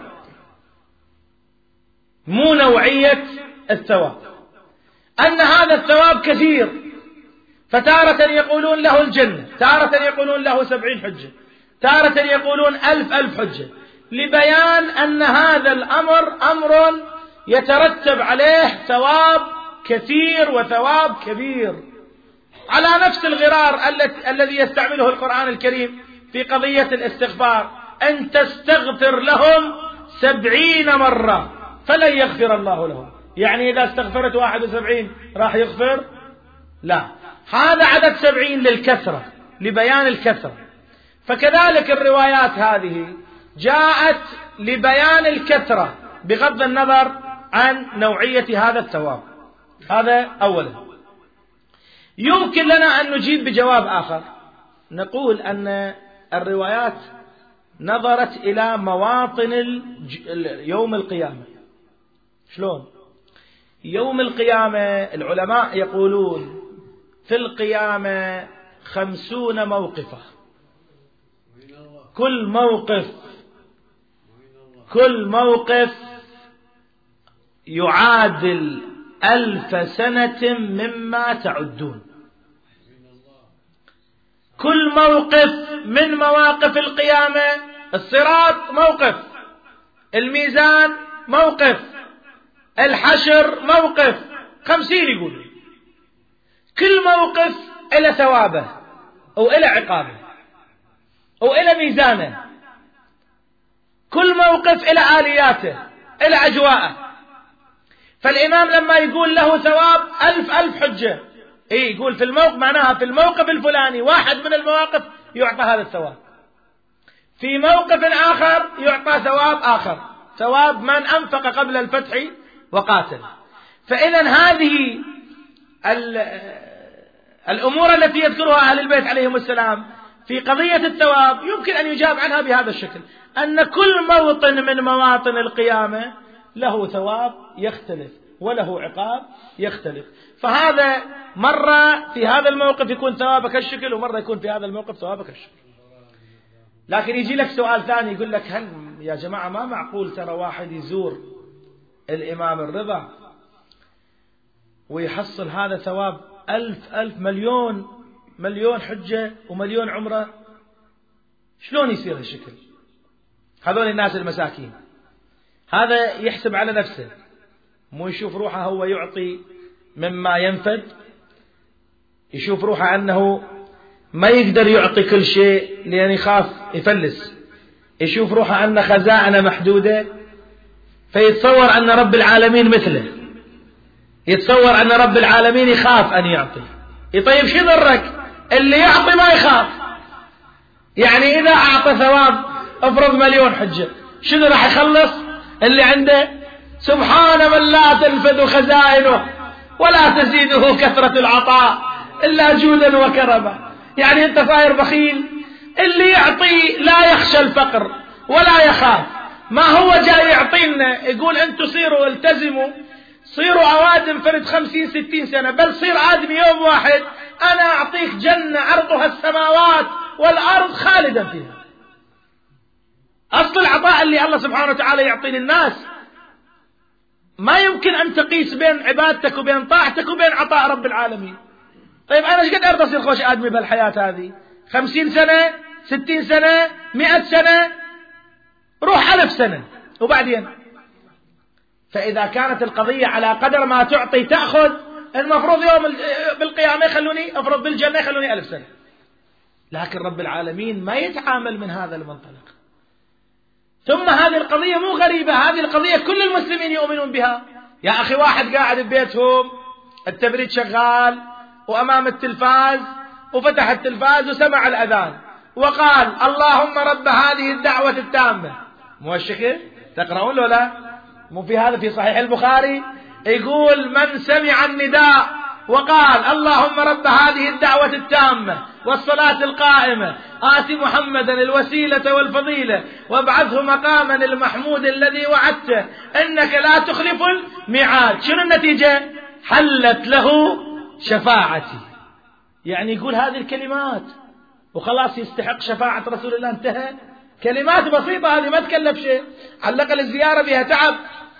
مو نوعية الثواب. أن هذا الثواب كثير، فتارة يقولون له الجنة، تارة يقولون له سبعين حجة، تارة يقولون ألف ألف حجة، لبيان أن هذا الأمر أمر يترتب عليه ثواب كثير وثواب كبير، على نفس الغرار الذي يستعمله القرآن الكريم في قضية الاستغفار: أن تستغفر لهم سبعين مرة فلن يغفر الله لهم. يعني إذا استغفرت واحد وسبعين راح يغفر؟ لا، هذا عدد سبعين للكثرة، لبيان الكثرة. فكذلك الروايات هذه جاءت لبيان الكثرة بغض النظر عن نوعية هذا الثواب. هذا أولا. يمكن لنا أن نجيب بجواب آخر، نقول أن الروايات نظرت إلى مواطن يوم القيامة. شلون؟ يوم القيامة العلماء يقولون في القيامة خمسون موقفة، كل موقف كل موقف يعادل ألف سنة مما تعدون. كل موقف من مواقف القيامة، الصراط موقف، الميزان موقف، الحشر موقف، خمسين يقول. كل موقف إلى ثوابه أو إلى عقابه أو إلى ميزانه، كل موقف إلى آلياته إلى أجواءه. فالإمام لما يقول له ثواب ألف ألف حجة، إيه يقول في الموقف، معناها في الموقف الفلاني واحد من المواقف يعطى هذا الثواب، في موقف آخر يعطى ثواب آخر، ثواب من أنفق قبل الفتح وقاتل. فإذا هذه الأمور التي يذكرها أهل البيت عليهم السلام في قضية الثواب يمكن أن يجاب عنها بهذا الشكل، أن كل موطن من مواطن القيامة له ثواب يختلف وله عقاب يختلف. فهذا مرة في هذا الموقف يكون ثوابك الشكل، ومرة يكون في هذا الموقف ثوابك الشكل. لكن يجي لك سؤال ثاني يقول لك هل يا جماعة ما معقول ترى واحد يزور الإمام الرضا ويحصل هذا ثواب ألف ألف مليون مليون حجة ومليون عمرة؟ شلون يصير هالشكل؟ هذول الناس المساكين، هذا يحسب على نفسه، مو يشوف روحه هو يعطي مما ينفد، يشوف روحه أنه ما يقدر يعطي كل شيء لأن يخاف يفلس، يشوف روحه أن خزائنه محدودة، فيتصور أن رب العالمين مثله، يتصور أن رب العالمين يخاف أن يعطي. طيب شو ضرك اللي يعطي ما يخاف؟ يعني إذا أعطى ثواب افرض مليون حجة، شنو راح يخلص اللي عنده؟ سبحان من لا تنفذ خزائنه ولا تزيده كثرة العطاء إلا جودا وكرما. يعني أنت صاير بخيل، اللي يعطي لا يخشى الفقر ولا يخاف. ما هو جاي يعطينا يقول أنتم صيروا التزموا، صيروا أوادم فرد خمسين ستين سنة، بل صير آدم يوم واحد أنا أعطيك جنة عرضها السماوات والأرض خالدا فيها. أصل العطاء اللي الله سبحانه وتعالى يعطي للناس ما يمكن أن تقيس بين عبادتك وبين طاعتك وبين عطاء رب العالمين. طيب أنا ايش قد أرضى أصير خوش آدمي بهالحياة هذه؟ خمسين سنة، ستين سنة، مئة سنة، روح ألف سنة وبعدين. فإذا كانت القضية على قدر ما تعطي تأخذ، المفروض يوم بالقيامة يخلوني أفرض بالجنة يخلوني ألف سنة. لكن رب العالمين ما يتعامل من هذا المنطلق. ثم هذه القضية مو غريبة، هذه القضية كل المسلمين يؤمنون بها. يا أخي واحد قاعد ببيتهم التبريد شغال وأمام التلفاز، وفتح التلفاز وسمع الأذان وقال اللهم رب هذه الدعوة التامة، مو الشكل تقرؤون له لا؟ مو في هذا في صحيح البخاري يقول من سمع النداء وقال اللهم رب هذه الدعوة التامة والصلاة القائمة آت محمدا الوسيلة والفضيلة وابعثه مقاما المحمود الذي وعدته إنك لا تخلف الميعاد، شنو النتيجة؟ حلت له شفاعتي. يعني يقول هذه الكلمات وخلاص يستحق شفاعة رسول الله، انتهى. كلمات بسيطة هذه ما تكلف شيء، على الأقل الزيارة بها تعب.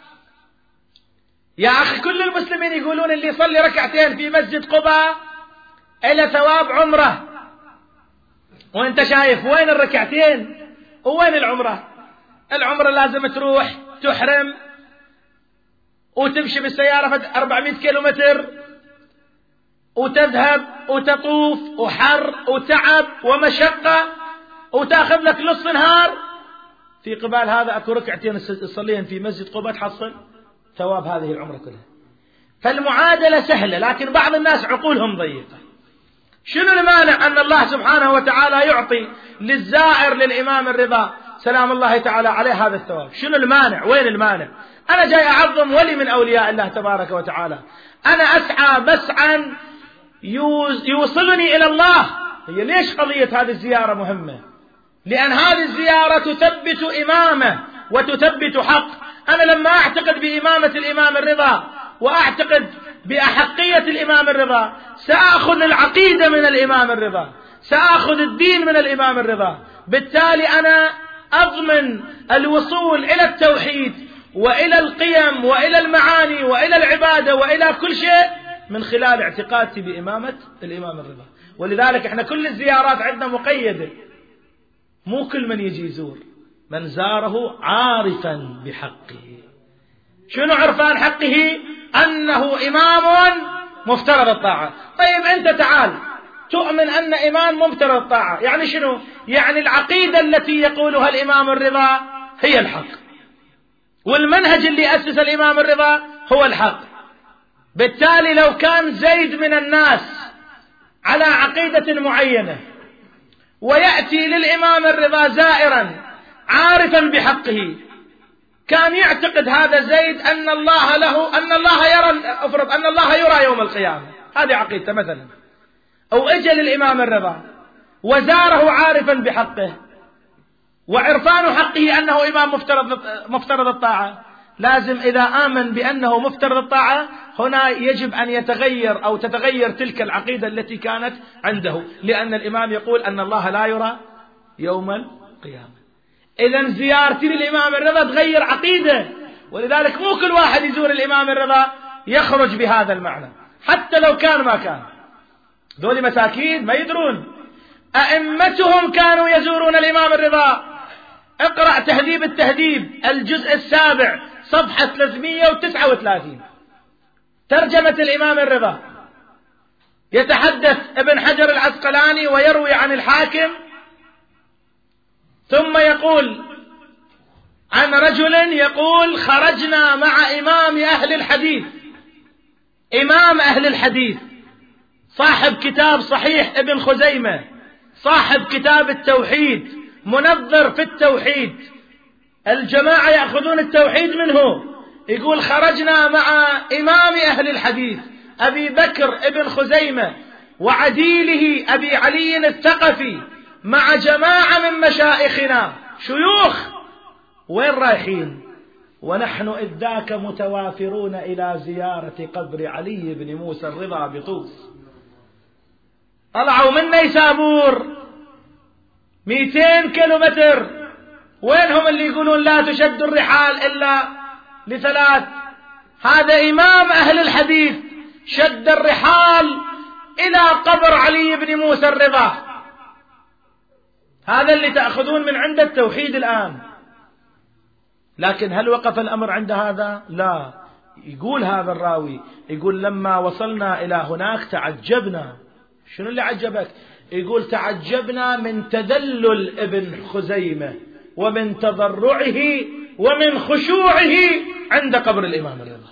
يا أخي كل المسلمين يقولون اللي يصلي ركعتين في مسجد قباء إلى ثواب عمره، وانت شايف وين الركعتين ووين العمرة؟ العمرة لازم تروح تحرم وتمشي بالسيارة أربعمائة كيلومتر وتذهب وتطوف وحر وتعب ومشقة وتأخذ لك نصف نهار في قبال هذا أكو ركعتين تصلين في مسجد قبة تحصل ثواب هذه العمرة كلها. فالمعادلة سهلة، لكن بعض الناس عقولهم ضيقة. شنو المانع أن الله سبحانه وتعالى يعطي للزائر للإمام الرضا سلام الله تعالى عليه هذا الثواب؟ شنو المانع؟ وين المانع؟ أنا جاي أعظم ولي من أولياء الله تبارك وتعالى، أنا أسعى مسعى يوصلني إلى الله. هي ليش قضية هذه الزيارة مهمة؟ لأن هذه الزيارة تثبت إمامة وتثبت حق. أنا لما أعتقد بإمامة الإمام الرضا وأعتقد بأحقية الإمام الرضا سأخذ العقيدة من الإمام الرضا، سأخذ الدين من الإمام الرضا. بالتالي أنا أضمن الوصول إلى التوحيد وإلى القيم وإلى المعاني وإلى العبادة وإلى كل شيء من خلال اعتقادي بإمامة الإمام الرضا. ولذلك احنا كل الزيارات عندنا مقيدة، مو كل من يجي يزور، من زاره عارفا بحقه. شنو عرفان حقه؟ أنه إمام مفترض الطاعة. طيب أنت تعال تؤمن أن إمام مفترض الطاعة، يعني شنو؟ يعني العقيدة التي يقولها الإمام الرضا هي الحق، والمنهج اللي أسس الإمام الرضا هو الحق. بالتالي لو كان زيد من الناس على عقيدة معينة ويأتي للإمام الرضا زائرا عارفا بحقه، كان يعتقد هذا زيد أن الله له أن الله يرى أفرض أن الله يرى يوم القيامة، هذه عقيدته مثلا. أو أجل الإمام الرضا وزاره عارفا بحقه وعرفان حقه أنه إمام مفترض مفترض الطاعة، لازم إذا آمن بأنه مفترض الطاعة هنا يجب أن يتغير أو تتغير تلك العقيدة التي كانت عنده، لأن الإمام يقول أن الله لا يرى يوم القيامة. إذن زيارتي للإمام الرضا تغير عقيدة. ولذلك مو كل واحد يزور الإمام الرضا يخرج بهذا المعنى، حتى لو كان ما كان. دول مساكين ما يدرون، أئمتهم كانوا يزورون الإمام الرضا. اقرأ تهذيب التهذيب الجزء السابع صفحة ثلاثمئة وتسعة وثلاثين، ترجمة الإمام الرضا. يتحدث ابن حجر العسقلاني ويروي عن الحاكم، ثم يقول عن رجل يقول: خرجنا مع إمام أهل الحديث، إمام أهل الحديث صاحب كتاب صحيح ابن خزيمة، صاحب كتاب التوحيد، منظر في التوحيد، الجماعة يأخذون التوحيد منه. يقول: خرجنا مع إمام أهل الحديث أبي بكر ابن خزيمة وعديله أبي علي الثقفي مع جماعة من مشائخنا شيوخ. وين رايحين؟ ونحن إذ ذاك متوافرون إلى زيارة قبر علي بن موسى الرضا بطوس. طلعوا من نيسابور مئتين كيلومتر. وينهم اللي يقولون لا تشد الرحال إلا لثلاث؟ هذا إمام أهل الحديث شد الرحال إلى قبر علي بن موسى الرضا. هذا اللي تأخذون من عند التوحيد الآن. لكن هل وقف الأمر عند هذا؟ لا. يقول هذا الراوي، يقول: لما وصلنا إلى هناك تعجبنا. شنو اللي عجبك؟ يقول: تعجبنا من تذلل ابن خزيمة ومن تضرعه ومن خشوعه عند قبر الإمام الرضا.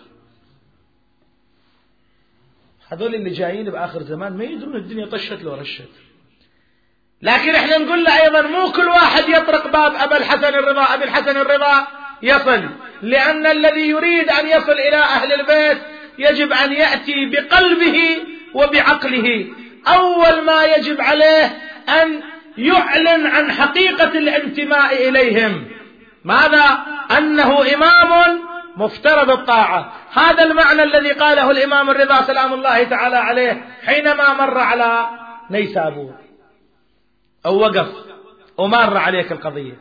هذول اللي جايين بآخر زمان ما يدرون الدنيا طشت لو رشت. لكن احنا نقول له أيضا مو كل واحد يطرق باب أبا الحسن الرضا أبي الحسن الرضا يصل، لأن الذي يريد أن يصل إلى أهل البيت يجب أن يأتي بقلبه وبعقله. أول ما يجب عليه أن يعلن عن حقيقة الانتماء إليهم. ماذا؟ أنه إمام مفترض الطاعة. هذا المعنى الذي قاله الإمام الرضا سلام الله تعالى عليه حينما مر على نيسابور، أو وقف ومر عليك القضية.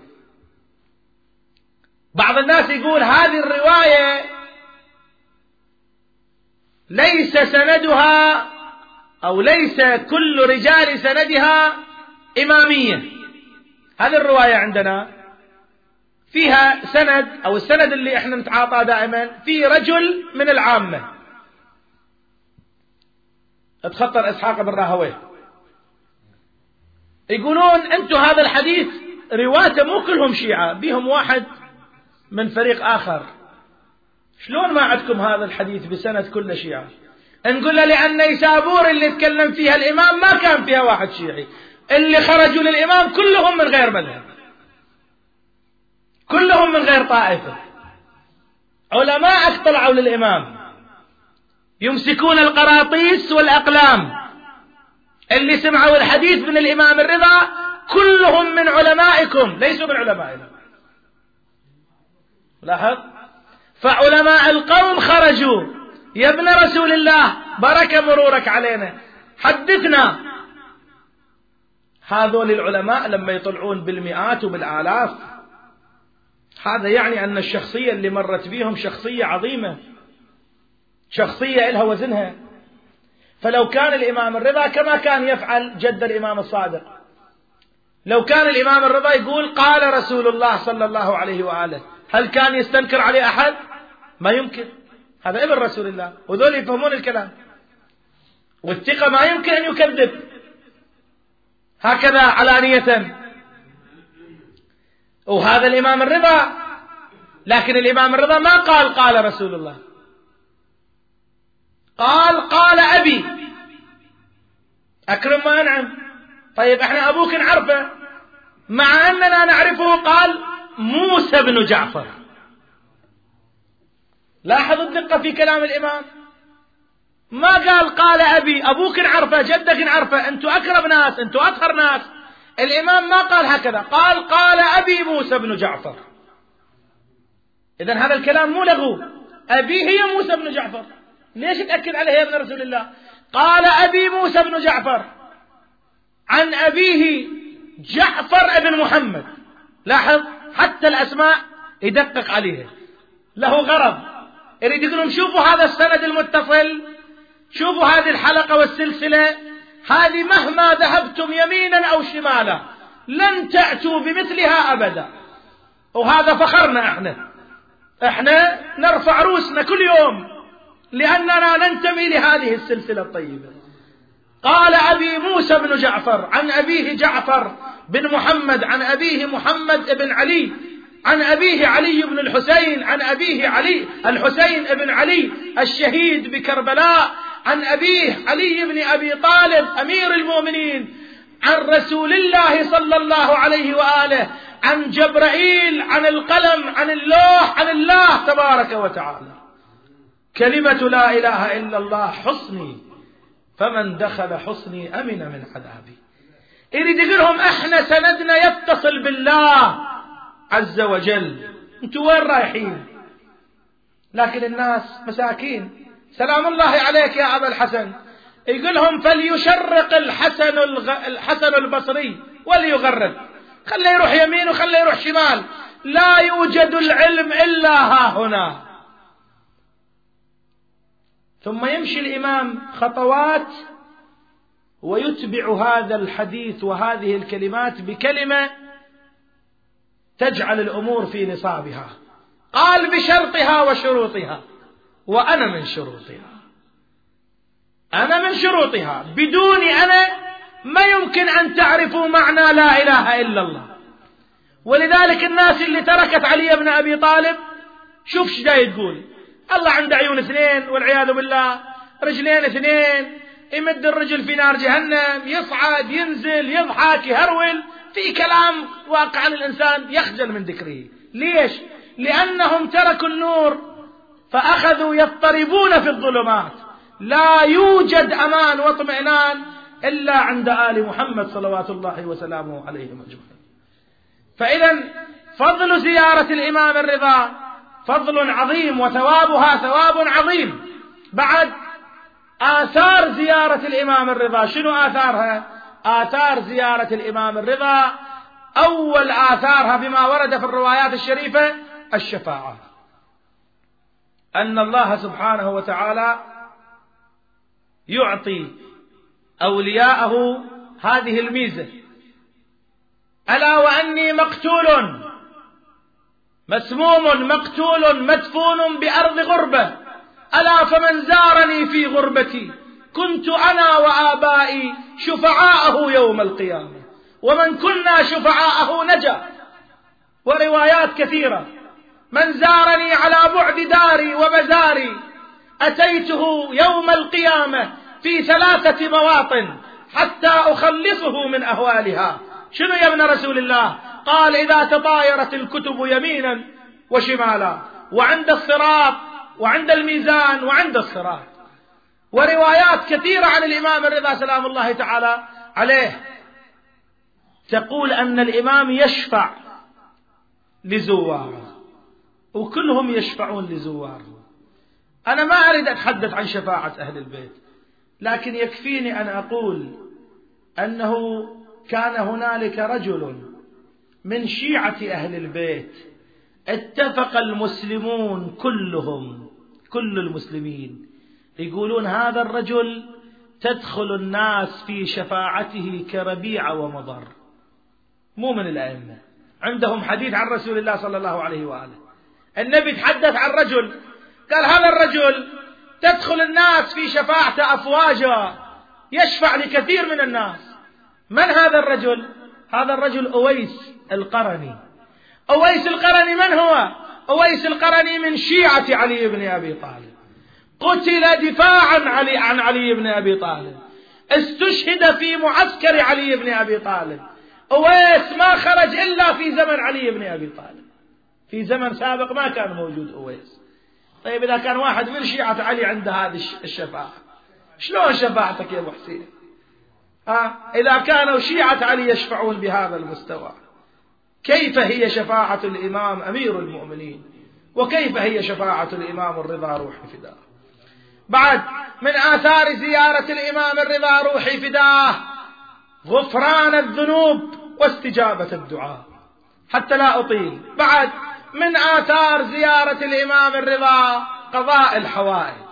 بعض الناس يقول هذه الرواية ليس سندها أو ليس كل رجال سندها إمامية. هذه الرواية عندنا فيها سند، أو السند اللي احنا نتعاطى دائما في رجل من العامة، اتخطر إسحاق بن راهويه. يقولون أنتم هذا الحديث رواته مو كلهم شيعة، بيهم واحد من فريق آخر. شلون ما عندكم هذا الحديث بسند كل شيعة؟ نقول له لأن نيسابور اللي تكلم فيها الإمام ما كان فيها واحد شيعي، اللي خرجوا للإمام كلهم من غير مذهب، كلهم من غير طائفة. علماءك طلعوا للإمام يمسكون القراطيس والأقلام، اللي سمعوا الحديث من الإمام الرضا كلهم من علمائكم ليسوا من علمائنا. لاحظ، فعلماء القوم خرجوا: يا ابن رسول الله برك مرورك علينا، حدثنا. هذول العلماء لما يطلعون بالمئات وبالآلاف، هذا يعني أن الشخصية اللي مرت بيهم شخصية عظيمة، شخصية إلها وزنها. فلو كان الإمام الرضا كما كان يفعل جد الإمام الصادق، لو كان الإمام الرضا يقول قال رسول الله صلى الله عليه وآله، هل كان يستنكر عليه أحد؟ ما يمكن، هذا ابن رسول الله، وذول يفهمون الكلام، والثقة ما يمكن أن يكذب هكذا علانية. وهذا الإمام الرضا، لكن الإمام الرضا ما قال قال رسول الله، قال قال أبي. أكرم ما أنعم. طيب احنا أبوك نعرفه، مع أننا نعرفه، قال موسى بن جعفر. لاحظوا الدقة في كلام الإمام، ما قال قال أبي، أبوك نعرفه، جدك نعرفه، أنتوا أكرم ناس، أنتوا أطهر ناس. الإمام ما قال هكذا، قال قال أبي موسى بن جعفر. إذن هذا الكلام مو لغو، أبي هي موسى بن جعفر. ليش تأكد عليه يا ابن رسول الله؟ قال أبي موسى بن جعفر عن أبيه جعفر ابن محمد. لاحظ حتى الأسماء يدقق عليها، له غرض، يريد يقول لهم شوفوا هذا السند المتصل، شوفوا هذه الحلقة والسلسلة هذه، مهما ذهبتم يمينا أو شمالا لن تأتوا بمثلها أبدا. وهذا فخرنا، احنا احنا نرفع روسنا كل يوم لأننا ننتمي لهذه السلسلة الطيبة. قال أبي موسى بن جعفر عن أبيه جعفر بن محمد عن أبيه محمد بن علي عن أبيه علي بن الحسين عن أبيه علي الحسين بن علي الشهيد بكربلاء عن أبيه علي بن أبي طالب أمير المؤمنين عن رسول الله صلى الله عليه وآله عن جبرائيل عن القلم عن اللوح عن الله تبارك وتعالى. كلمة لا إله إلا الله حصني، فمن دخل حصني أمن من عذابي. يريد يقولهم احنا سندنا يتصل بالله عز وجل، انتوا وين رايحين؟ لكن الناس مساكين. سلام الله عليك يا أبا الحسن، يقولهم فليشرق الحسن الغ... الحسن البصري وليغرب، خليه يروح يمين وخليه يروح شمال، لا يوجد العلم إلا ها هنا. ثم يمشي الإمام خطوات ويتبع هذا الحديث وهذه الكلمات بكلمة تجعل الأمور في نصابها. قال بشرطها وشروطها، وأنا من شروطها، أنا من شروطها، بدوني أنا ما يمكن أن تعرفوا معنى لا إله إلا الله. ولذلك الناس اللي تركت علي بن أبي طالب، شوف ايش جاي تقول، الله عنده عيون اثنين والعياذ بالله، رجلين اثنين، يمد الرجل في نار جهنم، يصعد ينزل يضحك يهرول، في كلام واقعا الإنسان يخجل من ذكره. ليش؟ لأنهم تركوا النور فأخذوا يضطربون في الظلمات. لا يوجد أمان واطمئنان إلا عند آل محمد صلوات الله وسلامه عليهم أجمعين. فإذا فضل زيارة الإمام الرضا فضل عظيم، وثوابها ثواب عظيم. بعد آثار زيارة الإمام الرضا، شنو آثارها؟ آثار زيارة الإمام الرضا، أول آثارها بما ورد في الروايات الشريفة الشفاعة، أن الله سبحانه وتعالى يعطي أولياءه هذه الميزة: ألا وأني مقتول مسموم مقتول مدفون بأرض غربة، ألا فمن زارني في غربتي كنت أنا وآبائي شفعاءه يوم القيامة. ومن كنا شفعاءه نجا. وروايات كثيرة: من زارني على بعد داري ومزاري أتيته يوم القيامة في ثلاثة مواطن حتى أخلصه من أهوالها. شنو يا ابن رسول الله؟ قال: إذا تطايرت الكتب يمينا وشمالا، وعند الصراط، وعند الميزان، وعند الصراط. وروايات كثيرة عن الإمام الرضا سلام الله تعالى عليه تقول أن الإمام يشفع لزواره، وكلهم يشفعون لزواره. أنا ما أريد أتحدث عن شفاعة أهل البيت، لكن يكفيني أن أقول أنه كان هنالك رجل من شيعة أهل البيت اتفق المسلمون كلهم، كل المسلمين يقولون هذا الرجل تدخل الناس في شفاعته كربيع ومضر. مو من الأئمة، عندهم حديث عن رسول الله صلى الله عليه وآله. النبي تحدث عن رجل قال هذا الرجل تدخل الناس في شفاعته أفواجا، يشفع لكثير من الناس. من هذا الرجل؟ هذا الرجل أويس القرني. أويس القرني من هو؟ أويس القرني من شيعة علي بن أبي طالب، قتل دفاعا علي عن علي بن أبي طالب، استشهد في معسكر علي بن أبي طالب. أويس ما خرج إلا في زمن علي بن أبي طالب، في زمن سابق ما كان موجود أويس. طيب إذا كان واحد من شيعة علي عند هذه الشفاعة، شلون شفاعتك يا أبو حسين؟ آه إذا كانوا شيعة علي يشفعون بهذا المستوى، كيف هي شفاعة الإمام أمير المؤمنين؟ وكيف هي شفاعة الإمام الرضا روحي فداه؟ بعد من آثار زيارة الإمام الرضا روحي فداه غفران الذنوب واستجابة الدعاء. حتى لا أطيل، بعد من آثار زيارة الإمام الرضا قضاء الحوائج.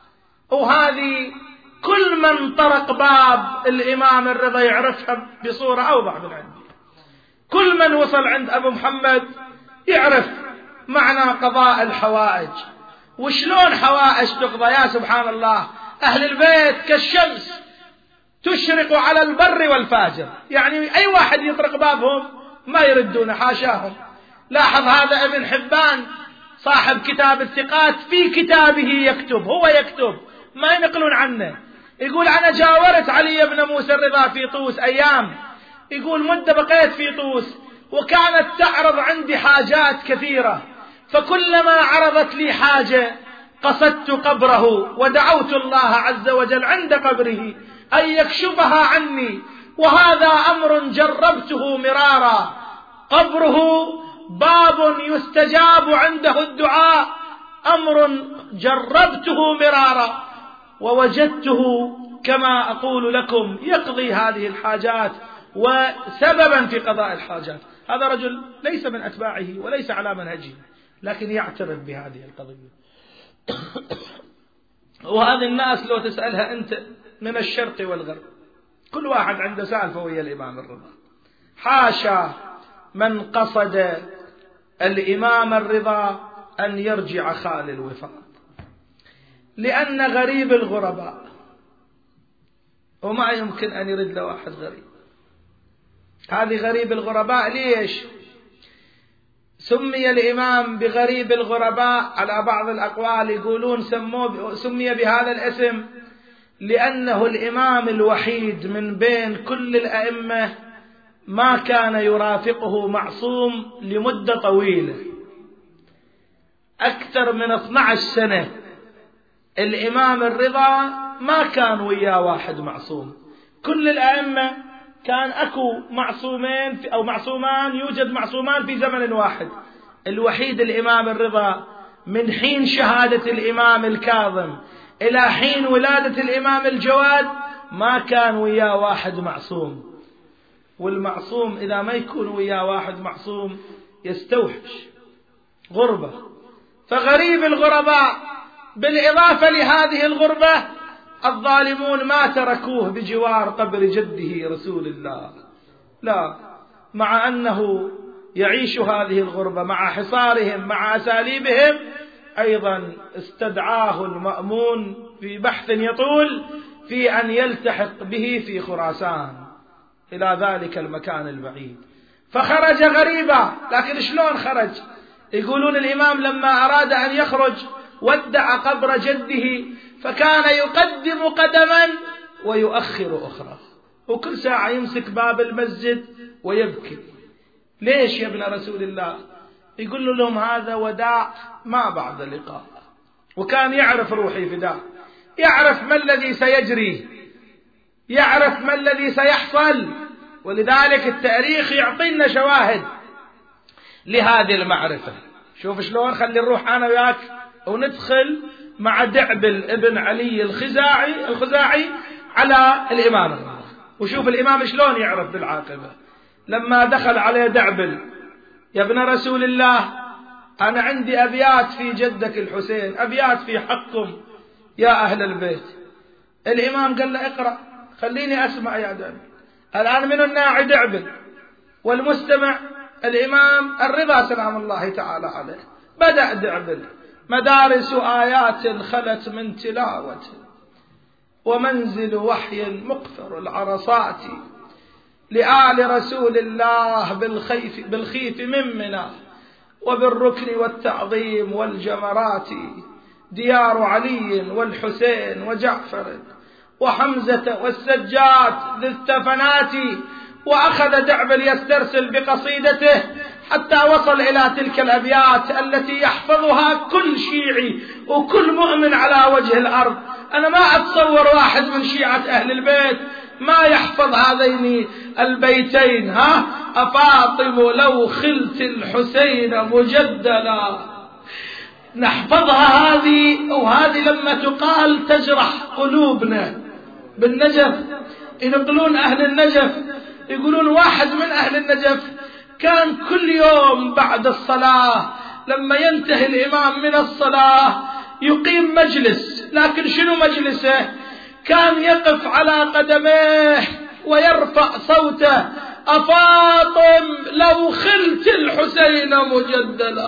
وهذه كل من طرق باب الإمام الرضا يعرفها بصورة أوضح من عندي. كل من وصل عند أبو محمد يعرف معنى قضاء الحوائج، وشلون حوائج تقضى. يا سبحان الله، أهل البيت كالشمس تشرق على البر والفاجر، يعني أي واحد يطرق بابهم ما يردون، حاشاهم. لاحظ هذا ابن حبان صاحب كتاب الثقات في كتابه يكتب، هو يكتب ما ينقلون عنه، يقول أنا جاورت علي بن موسى الرضا في طوس أيام، يقول مدة بقيت في طوس وكانت تعرض عندي حاجات كثيرة، فكلما عرضت لي حاجة قصدت قبره ودعوت الله عز وجل عند قبره أن يكشفها عني، وهذا أمر جربته مرارا. قبره باب يستجاب عنده الدعاء، أمر جربته مرارا ووجدته كما أقول لكم يقضي هذه الحاجات وسببا في قضاء الحاجات. هذا رجل ليس من أتباعه وليس على منهجه، لكن يعترف بهذه القضية. وهذه الناس لو تسألها أنت من الشرق والغرب كل واحد عنده سالفة ويا الإمام الرضا. حاشا من قصد الإمام الرضا أن يرجع خالي الوفاق، لأن غريب الغرباء وما يمكن أن يرد له واحد غريب. هذه غريب الغرباء ليش سمي الإمام بغريب الغرباء؟ على بعض الأقوال يقولون سموه سمي بهذا الاسم لأنه الإمام الوحيد من بين كل الأئمة ما كان يرافقه معصوم لمدة طويلة أكثر من اثنتي عشرة سنة. الإمام الرضا ما كان وياه واحد معصوم، كل الأئمة كان أكو معصومين أو معصومان، يوجد معصومان في زمن واحد. الوحيد الإمام الرضا من حين شهادة الإمام الكاظم إلى حين ولادة الإمام الجواد ما كان وياه واحد معصوم، والمعصوم إذا ما يكون وياه واحد معصوم يستوحش غربة. فغريب الغرباء بالإضافة لهذه الغربة الظالمون ما تركوه بجوار قبر جده رسول الله، لا، مع أنه يعيش هذه الغربة مع حصارهم مع أساليبهم، أيضا استدعاه المأمون في بحث يطول في أن يلتحق به في خراسان. إلى ذلك المكان البعيد. فخرج غريبا. لكن شلون خرج؟ يقولون الإمام لما أراد أن يخرج ودع قبر جده، فكان يقدم قدما ويؤخر أخرى، وكل ساعة يمسك باب المسجد ويبكي. ليش يا ابن رسول الله؟ يقول لهم هذا وداع ما بعد لقاء. وكان يعرف روحي فداء، يعرف ما الذي سيجري، يعرف ما الذي سيحصل. ولذلك التاريخ يعطينا شواهد لهذه المعرفة. شوف شلون، خلي نروح أنا وياك وندخل مع دعبل ابن علي الخزاعي الخزاعي على الإمام الرضا، وشوف الإمام شلون يعرف بالعاقبة. لما دخل عليه دعبل: يا ابن رسول الله، أنا عندي أبيات في جدك الحسين، أبيات في حقكم يا أهل البيت. الإمام قال له: اقرأ، خليني أسمع يا دعبل. الآن من الناعي دعبل والمستمع الإمام الرضا سلام الله تعالى عليه. بدأ دعبل: مدارس آيات خلت من تلاوة، ومنزل وحي مقفر العرصات، لآل رسول الله بالخيف, بالخيف من منى، وبالركن والتعظيم والجمرات، ديار علي والحسين وجعفر وحمزة والسجاد ذي الثفنات. وأخذ دعبل يسترسل بقصيدته حتى وصل إلى تلك الأبيات التي يحفظها كل شيعي وكل مؤمن على وجه الأرض. أنا ما أتصور واحد من شيعة أهل البيت ما يحفظ هذين البيتين. ها أفاطم لو خلت الحسين مجدلا، نحفظها هذه. وهذه لما تقال تجرح قلوبنا. بالنجف ينقلون أهل النجف، يقولون واحد من أهل النجف كان كل يوم بعد الصلاة لما ينتهي الإمام من الصلاة يقيم مجلس. لكن شنو مجلسه؟ كان يقف على قدميه ويرفع صوته: أفاطم لو خلت الحسين مجدلا.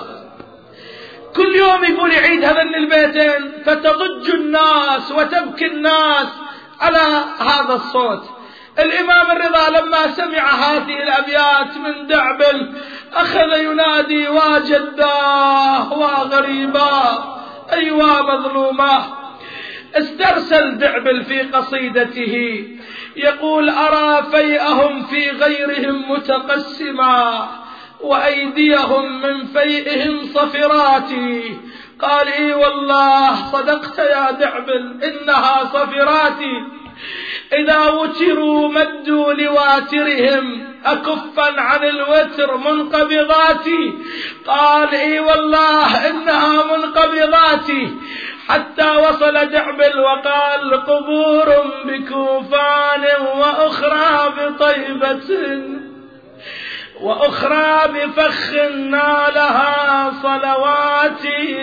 كل يوم يقول يعيد هذين البيتين، فتضج الناس وتبكي الناس على هذا الصوت. الإمام الرضا لما سمع هذه الأبيات من دعبل أخذ ينادي: واجداه وغريبا أيوا مظلوما. استرسل دعبل في قصيدته يقول: أرى فيئهم في غيرهم متقسما، وأيديهم من فيئهم صفرات. قال: إي والله صدقت يا دعبل، إنها صفراتي. إذا وتروا مدوا لواترهم، أكفا عن الوتر منقبضاتي. قال: إي والله إنها منقبضاتي. حتى وصل دعبل وقال: قبور بكوفان، وأخرى بطيبة، وأخرى بفخ نالها صلواتي،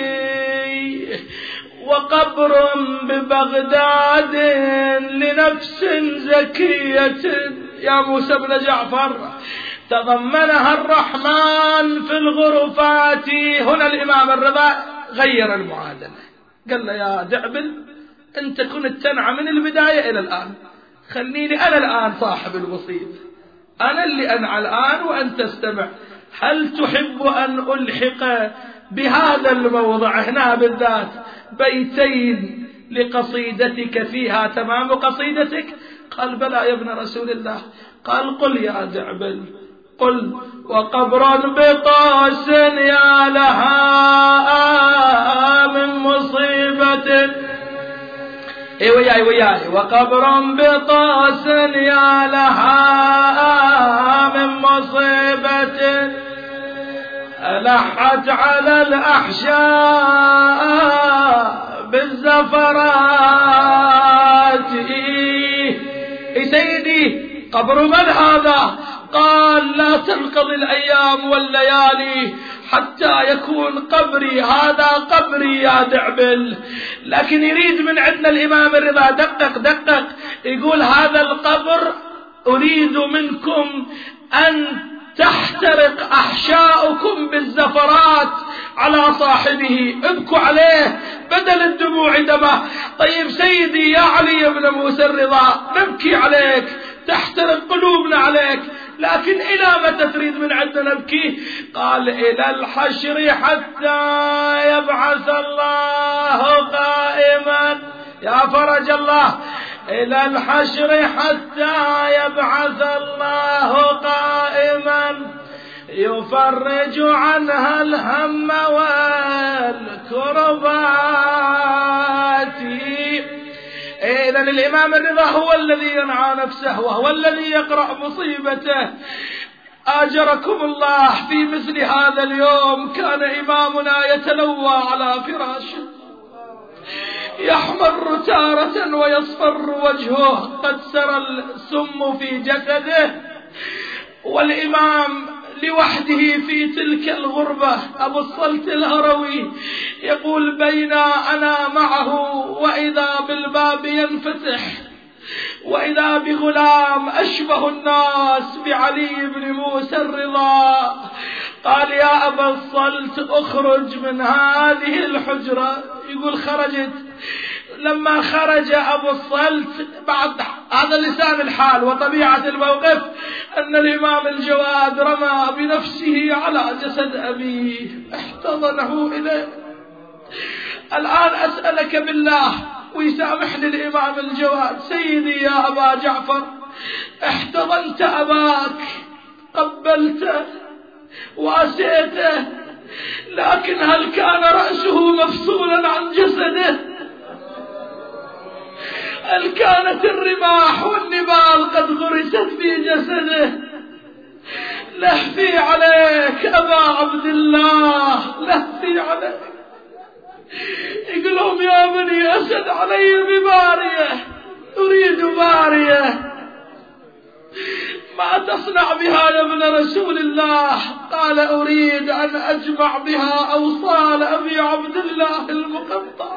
وقبر ببغداد لنفس زكية يا موسى بن جعفر تضمنها الرحمن في الغرفات. هنا الإمام الرضا غير المعادلة، قال له: يا دعبل، أنت كنت تنعى من البداية إلى الآن، خليني أنا الآن صاحب المصيبة، أنا اللي أنعى الآن وأنت استمع. هل تحب أن ألحق بهذا الموضع هنا بالذات بيتين لقصيدتك فيها تمام قصيدتك؟ قال: بلى يا ابن رسول الله. قال: قل يا دعبل، قل: وقبرا بطاس يا لها من مصيبة. اي وياي وياي. وقبرا بطاس يا لها من مصيبة، ألحت على الأحشاء بالزفرات. اي سيدي، قبر من هذا؟ قال: لا تنقضي الأيام والليالي حتى يكون قبري، هذا قبري يا دعبل. لكن يريد من عندنا الإمام الرضا دقق دقق، يقول: هذا القبر أريد منكم أن تحترق أحشاؤكم بالزفرات على صاحبه، ابكوا عليه بدل الدموع دمه. طيب سيدي يا علي بن موسى الرضا، نبكي عليك تحترق قلوبنا عليك، لكن إلى متى تريد من عندنا نبكي؟ قال إلى الحشر حتى يبعث الله قائما، يا فرج الله، إلى الحشر حتى يبعث الله قائما يفرج عنها الهم والكربات. إذن الإمام الرضا هو الذي ينعى نفسه وهو الذي يقرأ مصيبته. آجركم الله، في مثل هذا اليوم كان إمامنا يتلوى على فراشه، يحمر تارة ويصفر وجهه، قد سرى السم في جسده، والإمام لوحده في تلك الغربة. أبو الصلت الهروي يقول: بين أنا معه وإذا بالباب ينفتح، وإذا بغلام أشبه الناس بعلي بن موسى الرضا. قال: يا أبا الصلت اخرج من هذه الحجرة. يقول: خرجت. لما خرج أبو الصلت، بعد هذا لسان الحال وطبيعة الموقف، أن الإمام الجواد رمى بنفسه على جسد أبيه، احتضنه إليه. الآن أسألك بالله، ويسامحني الإمام الجواد، سيدي يا أبا جعفر، احتضنت أباك، قبلته وأسيته، لكن هل كان رأسه مفصولا عن جسده؟ هل كانت الرماح والنبال قد غرست في جسده؟ لهفي عليك أبا عبد الله، لهفي عليك. يقولهم: يا بني أسد علي ببارية، أريد بارية. ما تصنع بها يا ابن رسول الله؟ قال: أريد أن أجمع بها أوصال أبي عبد الله المقطع.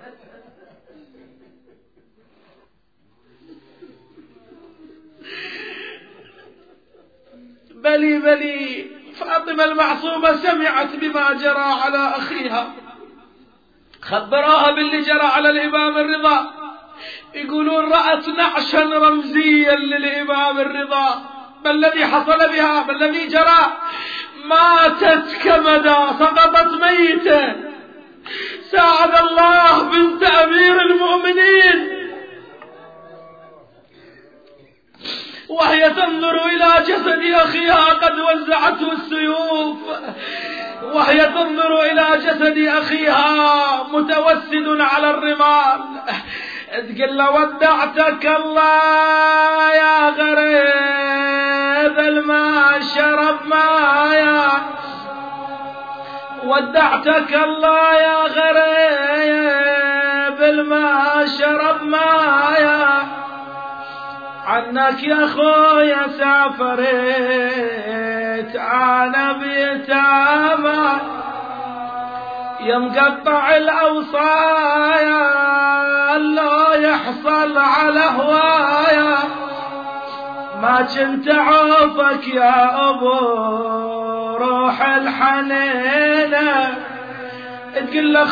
بلي بلي. فاطمة المعصومة سمعت بما جرى على أخيها، خبراها باللي جرى على الإمام الرضا. يقولون: رأت نعشا رمزيا للإمام الرضا. ما الذي حصل بها؟ ما الذي جرى؟ ماتت كمدا، سقطت ميتة. ساعد الله بنت أمير المؤمنين وهي تنظر إلى جسد أخيها قد وزعته السيوف، وهي تنظر إلى جسد أخيها متوسد على الرمال، تقول له: ودعتك الله يا غريب الماء شرب مايا، ودعتك الله يا غريب الماء شرب مايا، عنك يا خويا سافرت انا بيتامى، يا مقطع الاوصايا لا يحصل على هوايا، ما كنت عوفك يا ابو روح الحنينه. تقول له: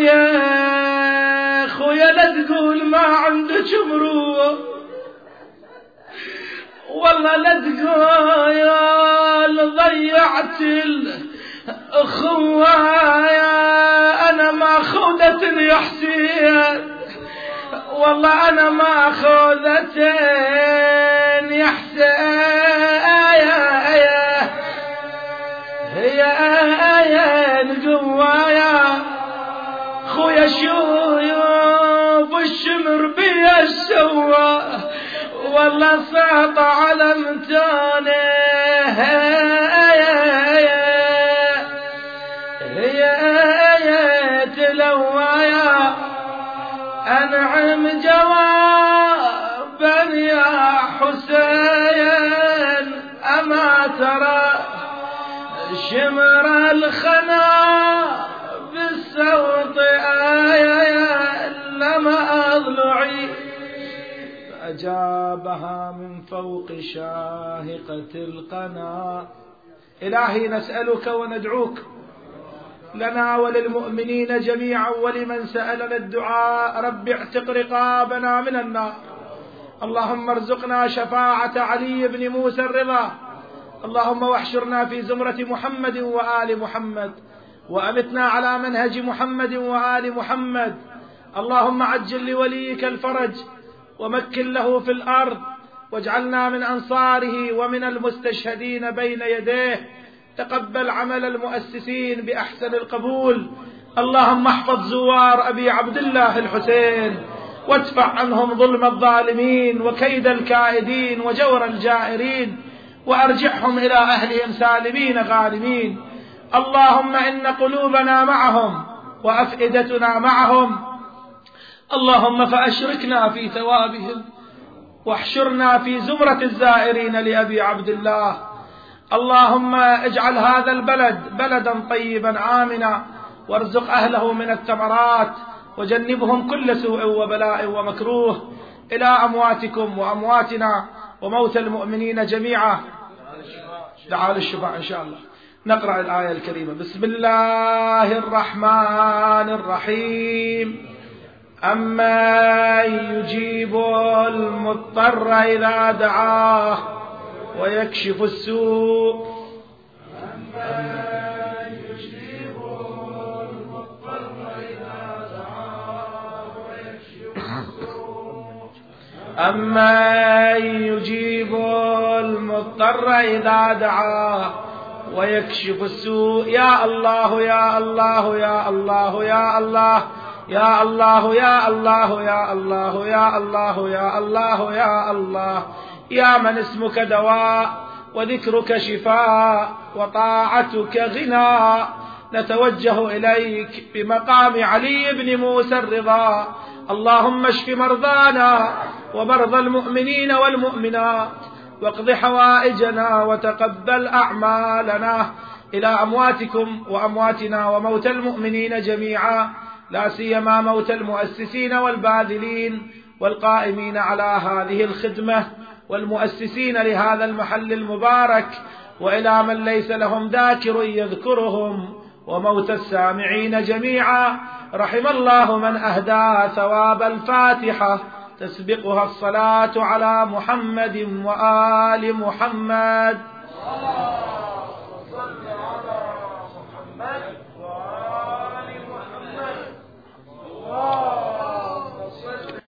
خويا خويا لا تقول ما عندك مروه، والله لا تقول ضيعت الأخوة، أنا ما خودتني يا حسين، والله أنا ما خودتني يا حسين، هي آية قوايا خويا شوف الشمر بيا السوا، والله صعب على متانه، هي تلوايا أنعم جوابا يا حسين، أما ترى شمر الخنا بالصوت آية لما أضلعي، أجابها من فوق شاهقة القنا. إلهي نسألك وندعوك لنا وللمؤمنين جميعا ولمن سألنا الدعاء، رب اعتق رقابنا من النار، اللهم ارزقنا شفاعة علي بن موسى الرضا. اللهم واحشرنا في زمرة محمد وآل محمد، وأمتنا على منهج محمد وآل محمد. اللهم عجل لوليك الفرج ومكن له في الأرض، واجعلنا من أنصاره ومن المستشهدين بين يديه. تقبل عمل المؤسسين بأحسن القبول. اللهم احفظ زوار أبي عبد الله الحسين، وادفع عنهم ظلم الظالمين وكيد الكائدين وجور الجائرين، وأرجعهم إلى أهلهم سالمين غانمين. اللهم إن قلوبنا معهم وأفئدتنا معهم، اللهم فأشركنا في ثوابهم، واحشرنا في زمرة الزائرين لأبي عبد الله. اللهم اجعل هذا البلد بلدا طيبا آمنا، وارزق أهله من الثمرات، وجنبهم كل سوء وبلاء ومكروه. إلى أمواتكم وأمواتنا وموت المؤمنين جميعا. دعاء الشفاعة إن شاء الله. نقرأ الآية الكريمة. بسم الله الرحمن الرحيم. أما يجيب المضطر إذا دعاه ويكشف السوء. أما يجيب المضطر إذا دعاه ويكشف السوء. يا الله يا الله يا الله يا الله يا الله يا الله يا الله يا الله يا الله يا الله، يا من اسمك دواء وذكرك شفاء وطاعتك غنى، نتوجه إليك بمقام علي بن موسى الرضا. اللهم اشف مرضانا ومرضى المؤمنين والمؤمنات، واقض حوائجنا وتقبل أعمالنا. إلى أمواتكم وأمواتنا وموت المؤمنين جميعا، لا سيما موت المؤسسين والباذلين والقائمين على هذه الخدمة والمؤسسين لهذا المحل المبارك، وإلى من ليس لهم ذاكر يذكرهم، وموت السامعين جميعا. رحم الله من أهدى ثواب الفاتحة تسبقها الصلاة على محمد وآل محمد.